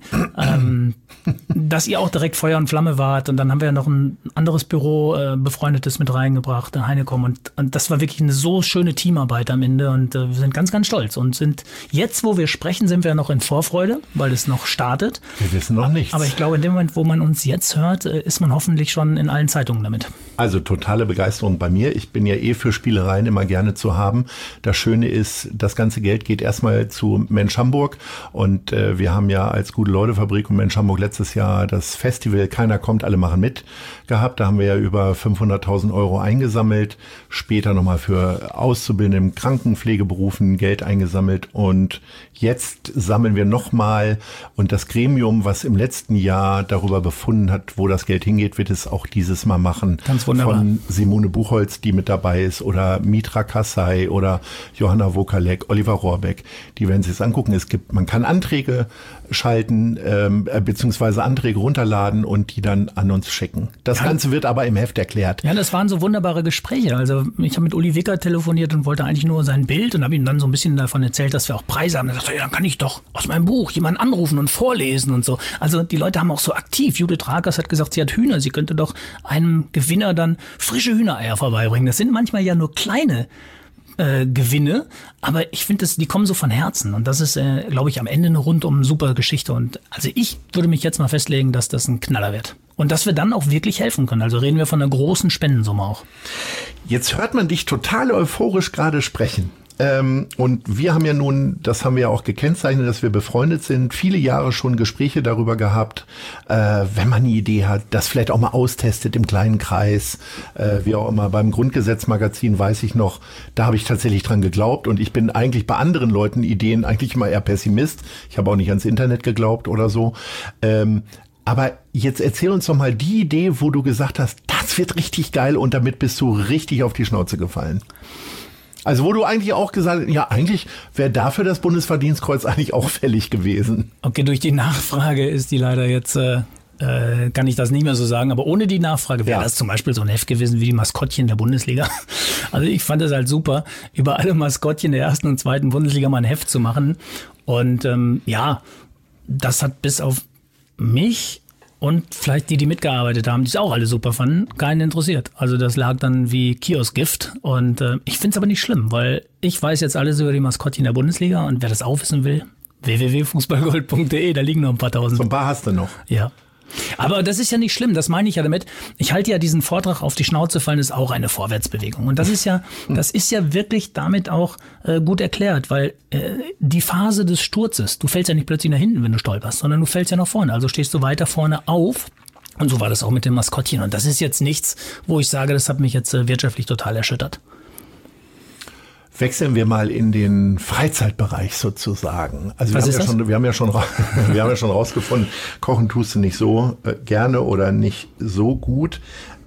Dass ihr auch direkt Feuer und Flamme wart, und dann haben wir ja noch ein anderes Büro, befreundetes mit reingebracht, der Heinekom, und das war wirklich eine so schöne Teamarbeit am Ende, und wir sind ganz, ganz stolz und sind jetzt, wo wir sprechen, sind wir noch in Vorfreude, weil es noch startet. Wir wissen noch nichts. Aber ich glaube, in dem Moment, wo man uns jetzt hört, ist man hoffentlich schon in allen Zeitungen damit. Also totale Begeisterung bei mir. Ich bin ja für Spielereien immer gerne zu haben. Das Schöne ist, das ganze Geld geht erstmal zu Mensch Hamburg, und wir haben ja als Gute-Leute-Fabrik und Mensch Hamburg letztes Jahr das Festival Keiner kommt, alle machen mit gehabt. Da haben wir ja über 500.000 Euro eingesammelt, später nochmal für Auszubildende in Krankenpflegeberufen Geld eingesammelt, und jetzt sammeln wir nochmal, und das Gremium, was im letzten Jahr darüber befunden hat, wo das Geld hingeht, wird es auch dieses Mal machen. Ganz wunderbar. Von Simone Buchholz, die mit dabei ist, oder Mitra Kassai oder Johanna Wokalek, Oliver Rohrbeck, die werden sich das angucken. Man kann Anträge schalten, beziehungsweise Anträge runterladen und die dann an uns schicken. Das Ganze wird aber im Heft erklärt. Ja, das waren so wunderbare Gespräche. Also ich habe mit Uli Wicker telefoniert und wollte eigentlich nur sein Bild, und habe ihm dann so ein bisschen davon erzählt, dass wir auch Preise haben. Er sagte, ja, dann kann ich doch aus meinem Buch jemanden anrufen und vorlesen und so. Also die Leute haben auch so aktiv. Judith Rakers hat gesagt, sie hat Hühner. Sie könnte doch einem Gewinner dann frische Hühnereier vorbeibringen. Das sind manchmal ja nur kleine Gewinne, aber ich finde, die kommen so von Herzen, und das ist, glaube ich, am Ende eine rundum super Geschichte, und also ich würde mich jetzt mal festlegen, dass das ein Knaller wird und dass wir dann auch wirklich helfen können. Also reden wir von einer großen Spendensumme auch. Jetzt hört man dich total euphorisch gerade sprechen. Und wir haben ja nun, das haben wir ja auch gekennzeichnet, dass wir befreundet sind, viele Jahre schon Gespräche darüber gehabt, wenn man eine Idee hat, das vielleicht auch mal austestet im kleinen Kreis, wie auch immer. Beim Grundgesetz-Magazin weiß ich noch, da habe ich tatsächlich dran geglaubt und ich bin eigentlich bei anderen Leuten Ideen eigentlich immer eher Pessimist. Ich habe auch nicht ans Internet geglaubt oder so. Aber jetzt erzähl uns doch mal die Idee, wo du gesagt hast, das wird richtig geil und damit bist du richtig auf die Schnauze gefallen. Also wo du eigentlich auch gesagt hast, ja eigentlich wäre dafür das Bundesverdienstkreuz eigentlich auch fällig gewesen. Okay, durch die Nachfrage ist die leider jetzt, kann ich das nicht mehr so sagen, aber ohne die Nachfrage wäre das zum Beispiel so ein Heft gewesen wie die Maskottchen der Bundesliga. Also ich fand es halt super, über alle Maskottchen der 1. und 2. Bundesliga mal ein Heft zu machen. Und das hat bis auf mich und vielleicht die mitgearbeitet haben, die es auch alle super fanden, keinen interessiert. Also das lag dann wie Kioskgift. Und ich finde es aber nicht schlimm, weil ich weiß jetzt alles über die Maskottchen der Bundesliga und wer das auch wissen will, www.fußballgold.de, da liegen noch ein paar tausend. So ein paar hast du noch. Ja. Aber das ist ja nicht schlimm, das meine ich ja damit. Ich halte ja diesen Vortrag auf die Schnauze fallen, ist auch eine Vorwärtsbewegung. Und das ist ja wirklich damit auch gut erklärt, weil die Phase des Sturzes, du fällst ja nicht plötzlich nach hinten, wenn du stolperst, sondern du fällst ja nach vorne. Also stehst du weiter vorne auf. Und so war das auch mit dem Maskottchen. Und das ist jetzt nichts, wo ich sage, das hat mich jetzt wirtschaftlich total erschüttert. Wechseln wir mal in den Freizeitbereich sozusagen. Also wir haben ja schon rausgefunden, kochen tust du nicht so gerne oder nicht so gut.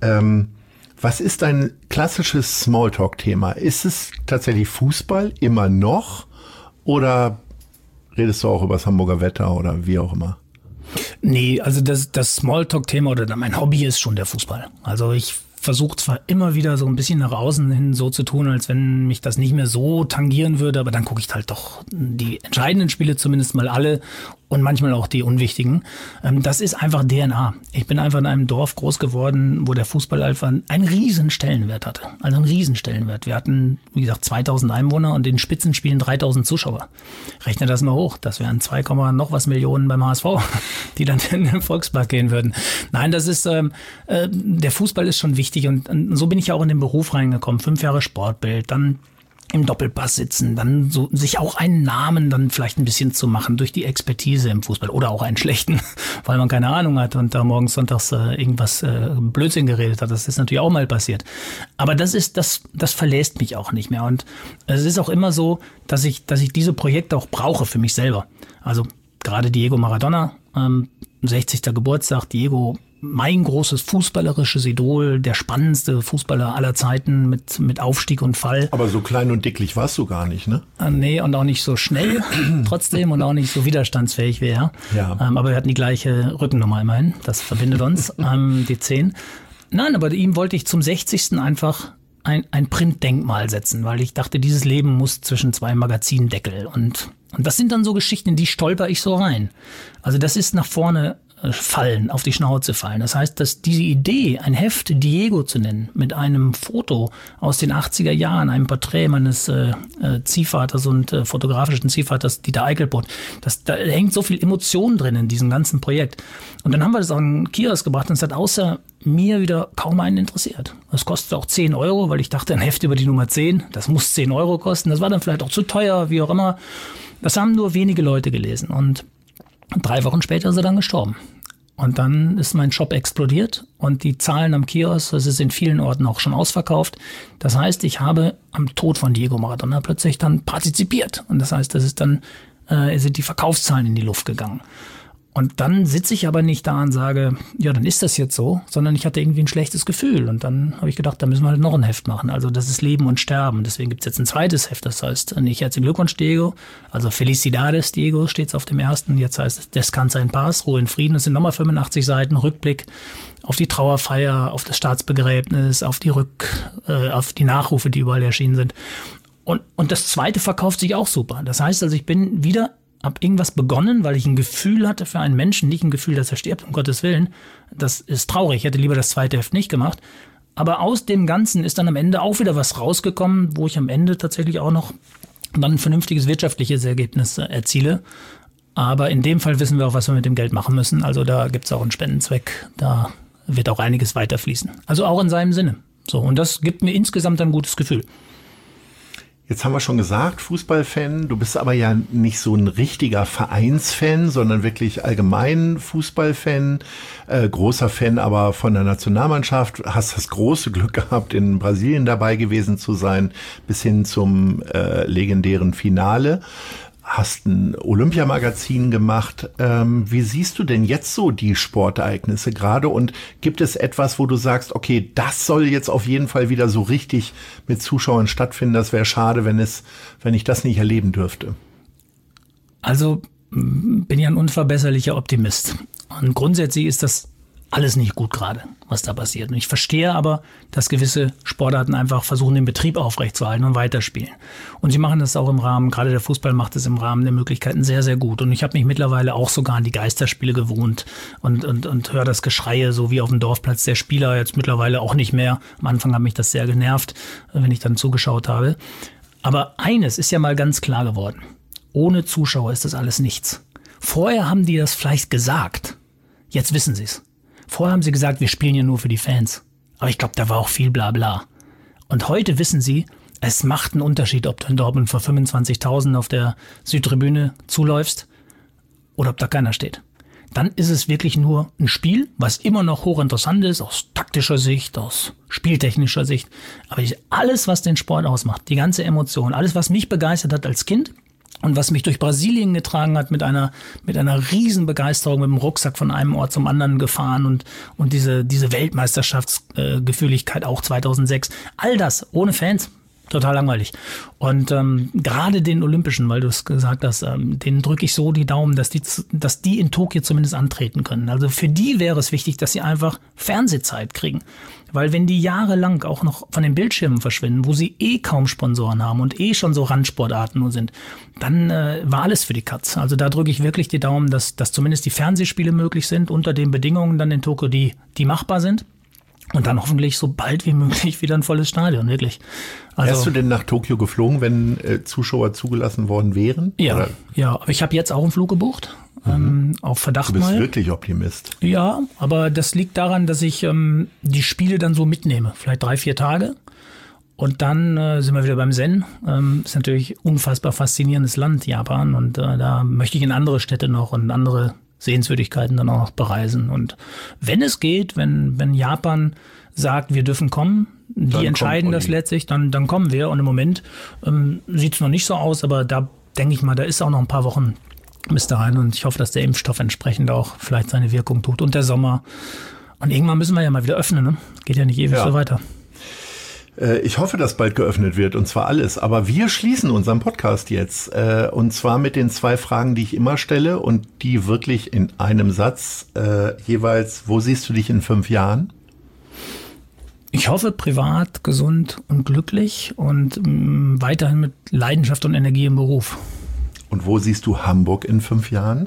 Was ist dein klassisches Smalltalk-Thema? Ist es tatsächlich Fußball immer noch oder redest du auch über das Hamburger Wetter oder wie auch immer? Nee, also das Smalltalk-Thema oder mein Hobby ist schon der Fußball. Also ich versuche zwar immer wieder so ein bisschen nach außen hin so zu tun, als wenn mich das nicht mehr so tangieren würde, aber dann gucke ich halt doch die entscheidenden Spiele zumindest mal alle und manchmal auch die unwichtigen. Das ist einfach DNA. Ich bin einfach in einem Dorf groß geworden, wo der Fußball einfach einen riesen Stellenwert hatte. Also einen riesen Stellenwert. Wir hatten, wie gesagt, 2000 Einwohner und in Spitzenspielen 3000 Zuschauer. Rechne das mal hoch. Das wären 2, noch was Millionen beim HSV, die dann in den Volkspark gehen würden. Nein, das ist, der Fußball ist schon wichtig und so bin ich ja auch in den Beruf reingekommen. 5 Jahre Sportbild, dann im Doppelpass sitzen, dann so sich auch einen Namen dann vielleicht ein bisschen zu machen durch die Expertise im Fußball oder auch einen schlechten, weil man keine Ahnung hat und da morgens sonntags irgendwas Blödsinn geredet hat. Das ist natürlich auch mal passiert. Aber das verlässt mich auch nicht mehr und es ist auch immer so, dass ich diese Projekte auch brauche für mich selber. Also gerade Diego Maradona, 60. Geburtstag, Diego, mein großes fußballerisches Idol, der spannendste Fußballer aller Zeiten mit Aufstieg und Fall. Aber so klein und dicklich warst du gar nicht, ne? Nee, und auch nicht so schnell trotzdem und auch nicht so widerstandsfähig wie er. Ja. Aber wir hatten die gleiche Rückennummer immerhin, das verbindet uns, die 10. Nein, aber ihm wollte ich zum 60. einfach ein Printdenkmal setzen, weil ich dachte, dieses Leben muss zwischen 2 Magazindeckel. Und das sind dann so Geschichten, in die stolper ich so rein. Also das ist nach vorne fallen, auf die Schnauze fallen. Das heißt, dass diese Idee, ein Heft Diego zu nennen, mit einem Foto aus den 80er Jahren, einem Porträt meines Ziehvaters und fotografischen Ziehvaters Dieter Eichelbrot, da hängt so viel Emotion drin in diesem ganzen Projekt. Und dann haben wir das auch in den Kiosk gebracht und es hat außer mir wieder kaum einen interessiert. Das kostet auch 10 €, weil ich dachte, ein Heft über die Nummer 10, das muss 10 € kosten. Das war dann vielleicht auch zu teuer, wie auch immer. Das haben nur wenige Leute gelesen und 3 Wochen später ist er dann gestorben. Und dann ist mein Shop explodiert und die Zahlen am Kiosk, das ist in vielen Orten auch schon ausverkauft. Das heißt, ich habe am Tod von Diego Maradona plötzlich dann partizipiert. Und das heißt, sind die Verkaufszahlen in die Luft gegangen. Und dann sitze ich aber nicht da und sage, ja, dann ist das jetzt so, sondern ich hatte irgendwie ein schlechtes Gefühl. Und dann habe ich gedacht, da müssen wir halt noch ein Heft machen. Also das ist Leben und Sterben. Deswegen gibt es jetzt ein zweites Heft. Das heißt, nicht herzlichen Glückwunsch, Diego. Also Felicidades, Diego, steht es auf dem ersten. Jetzt heißt es Descansa en paz, Ruhe in Frieden. Das sind nochmal 85 Seiten Rückblick auf die Trauerfeier, auf das Staatsbegräbnis, auf die Nachrufe, die überall erschienen sind. Und das zweite verkauft sich auch super. Das heißt also, ich bin wieder hab irgendwas begonnen, weil ich ein Gefühl hatte für einen Menschen, nicht ein Gefühl, dass er stirbt, um Gottes Willen. Das ist traurig, ich hätte lieber das zweite Heft nicht gemacht. Aber aus dem Ganzen ist dann am Ende auch wieder was rausgekommen, wo ich am Ende tatsächlich auch noch dann ein vernünftiges wirtschaftliches Ergebnis erziele. Aber in dem Fall wissen wir auch, was wir mit dem Geld machen müssen. Also da gibt es auch einen Spendenzweck, da wird auch einiges weiterfließen. Also auch in seinem Sinne. So, und das gibt mir insgesamt ein gutes Gefühl. Jetzt haben wir schon gesagt, Fußballfan. Du bist aber ja nicht so ein richtiger Vereinsfan, sondern wirklich allgemein Fußballfan. Großer Fan aber von der Nationalmannschaft. Hast das große Glück gehabt, in Brasilien dabei gewesen zu sein, bis hin zum legendären Finale. Hast ein Olympiamagazin gemacht. Wie siehst du denn jetzt so die Sportereignisse gerade? Und gibt es etwas, wo du sagst, okay, das soll jetzt auf jeden Fall wieder so richtig mit Zuschauern stattfinden? Das wäre schade, wenn ich das nicht erleben dürfte. Also bin ja ein unverbesserlicher Optimist. Und grundsätzlich ist das alles nicht gut gerade, was da passiert. Und ich verstehe aber, dass gewisse Sportarten einfach versuchen, den Betrieb aufrechtzuerhalten und weiterspielen. Und sie machen das auch im Rahmen, gerade der Fußball macht es im Rahmen der Möglichkeiten sehr, sehr gut. Und ich habe mich mittlerweile auch sogar an die Geisterspiele gewohnt und höre das Geschreie, so wie auf dem Dorfplatz der Spieler, jetzt mittlerweile auch nicht mehr. Am Anfang hat mich das sehr genervt, wenn ich dann zugeschaut habe. Aber eines ist ja mal ganz klar geworden. Ohne Zuschauer ist das alles nichts. Vorher haben die das vielleicht gesagt. Jetzt wissen sie es. Vorher haben sie gesagt, wir spielen ja nur für die Fans. Aber ich glaube, da war auch viel Blabla. Und heute wissen sie, es macht einen Unterschied, ob du in Dortmund vor 25.000 auf der Südtribüne zuläufst oder ob da keiner steht. Dann ist es wirklich nur ein Spiel, was immer noch hochinteressant ist, aus taktischer Sicht, aus spieltechnischer Sicht. Aber alles, was den Sport ausmacht, die ganze Emotion, alles, was mich begeistert hat als Kind, und was mich durch Brasilien getragen hat, mit einer riesen Begeisterung, mit dem Rucksack von einem Ort zum anderen gefahren und diese Weltmeisterschaftsgefühligkeit auch 2006. All das ohne Fans. Total langweilig. Und gerade den Olympischen, weil du es gesagt hast, denen drücke ich so die Daumen, dass die in Tokio zumindest antreten können. Also für die wäre es wichtig, dass sie einfach Fernsehzeit kriegen. Weil wenn die jahrelang auch noch von den Bildschirmen verschwinden, wo sie kaum Sponsoren haben und schon so Randsportarten nur sind, dann war alles für die Katz. Also da drücke ich wirklich die Daumen, dass zumindest die Fernsehspiele möglich sind, unter den Bedingungen dann in Tokio, die machbar sind. Und dann hoffentlich so bald wie möglich wieder ein volles Stadion, wirklich. Also, wärst du denn nach Tokio geflogen, wenn Zuschauer zugelassen worden wären? Ja, oder? Ja, aber ich habe jetzt auch einen Flug gebucht, auf Verdacht mal. Du bist wirklich Optimist. Ja, aber das liegt daran, dass ich die Spiele dann so mitnehme, vielleicht 3-4 Tage. Und dann sind wir wieder beim Zen. Ist natürlich ein unfassbar faszinierendes Land, Japan. Und da möchte ich in andere Städte noch und andere Sehenswürdigkeiten dann auch noch bereisen. Und wenn es geht, wenn Japan sagt, wir dürfen kommen, die entscheiden das letztlich, dann kommen wir. Und im Moment sieht es noch nicht so aus, aber da denke ich mal, da ist auch noch ein paar Wochen bis dahin. Und ich hoffe, dass der Impfstoff entsprechend auch vielleicht seine Wirkung tut. Und der Sommer. Und irgendwann müssen wir ja mal wieder öffnen. Ne? Geht ja nicht ewig so weiter. Ich hoffe, dass bald geöffnet wird, und zwar alles. Aber wir schließen unseren Podcast jetzt. Und zwar mit den 2 Fragen, die ich immer stelle und die wirklich in einem Satz jeweils. Wo siehst du dich in 5 Jahren? Ich hoffe, privat, gesund und glücklich und weiterhin mit Leidenschaft und Energie im Beruf. Und wo siehst du Hamburg in 5 Jahren?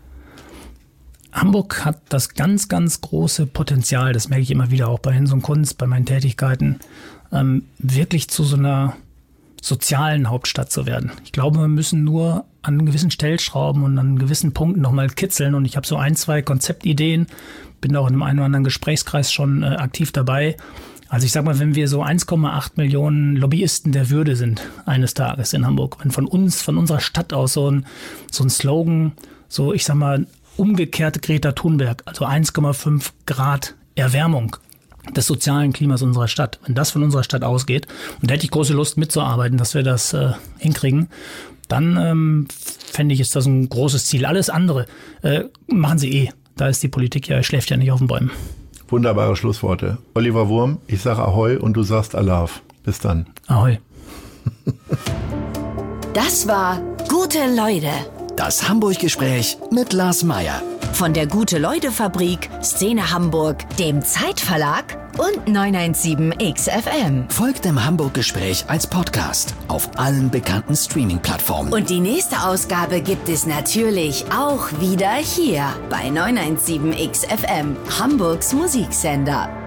Hamburg hat das ganz, ganz große Potenzial, das merke ich immer wieder auch bei Hinz und Kunst, bei meinen Tätigkeiten, wirklich zu so einer sozialen Hauptstadt zu werden. Ich glaube, wir müssen nur an gewissen Stellschrauben und an gewissen Punkten nochmal kitzeln. Und ich habe so 1-2 Konzeptideen, bin auch in einem einen oder anderen Gesprächskreis schon aktiv dabei. Also ich sag mal, wenn wir so 1,8 Millionen Lobbyisten der Würde sind eines Tages in Hamburg, wenn von unserer Stadt aus so ein Slogan, so ich sag mal, umgekehrte Greta Thunberg, also 1,5 Grad Erwärmung des sozialen Klimas unserer Stadt. Wenn das von unserer Stadt ausgeht, und da hätte ich große Lust mitzuarbeiten, dass wir das hinkriegen, dann fände ich, ist das ein großes Ziel. Alles andere machen sie Da ist die Politik schläft ja nicht auf den Bäumen. Wunderbare Schlussworte. Oliver Wurm, ich sage Ahoi und du sagst Alaf. Bis dann. Ahoi. Das war Gute Leute. Das Hamburg-Gespräch mit Lars Meier. Von der Gute-Leute-Fabrik, Szene Hamburg, dem Zeitverlag und 917XFM. Folgt dem Hamburg-Gespräch als Podcast auf allen bekannten Streaming-Plattformen. Und die nächste Ausgabe gibt es natürlich auch wieder hier bei 917XFM, Hamburgs Musiksender.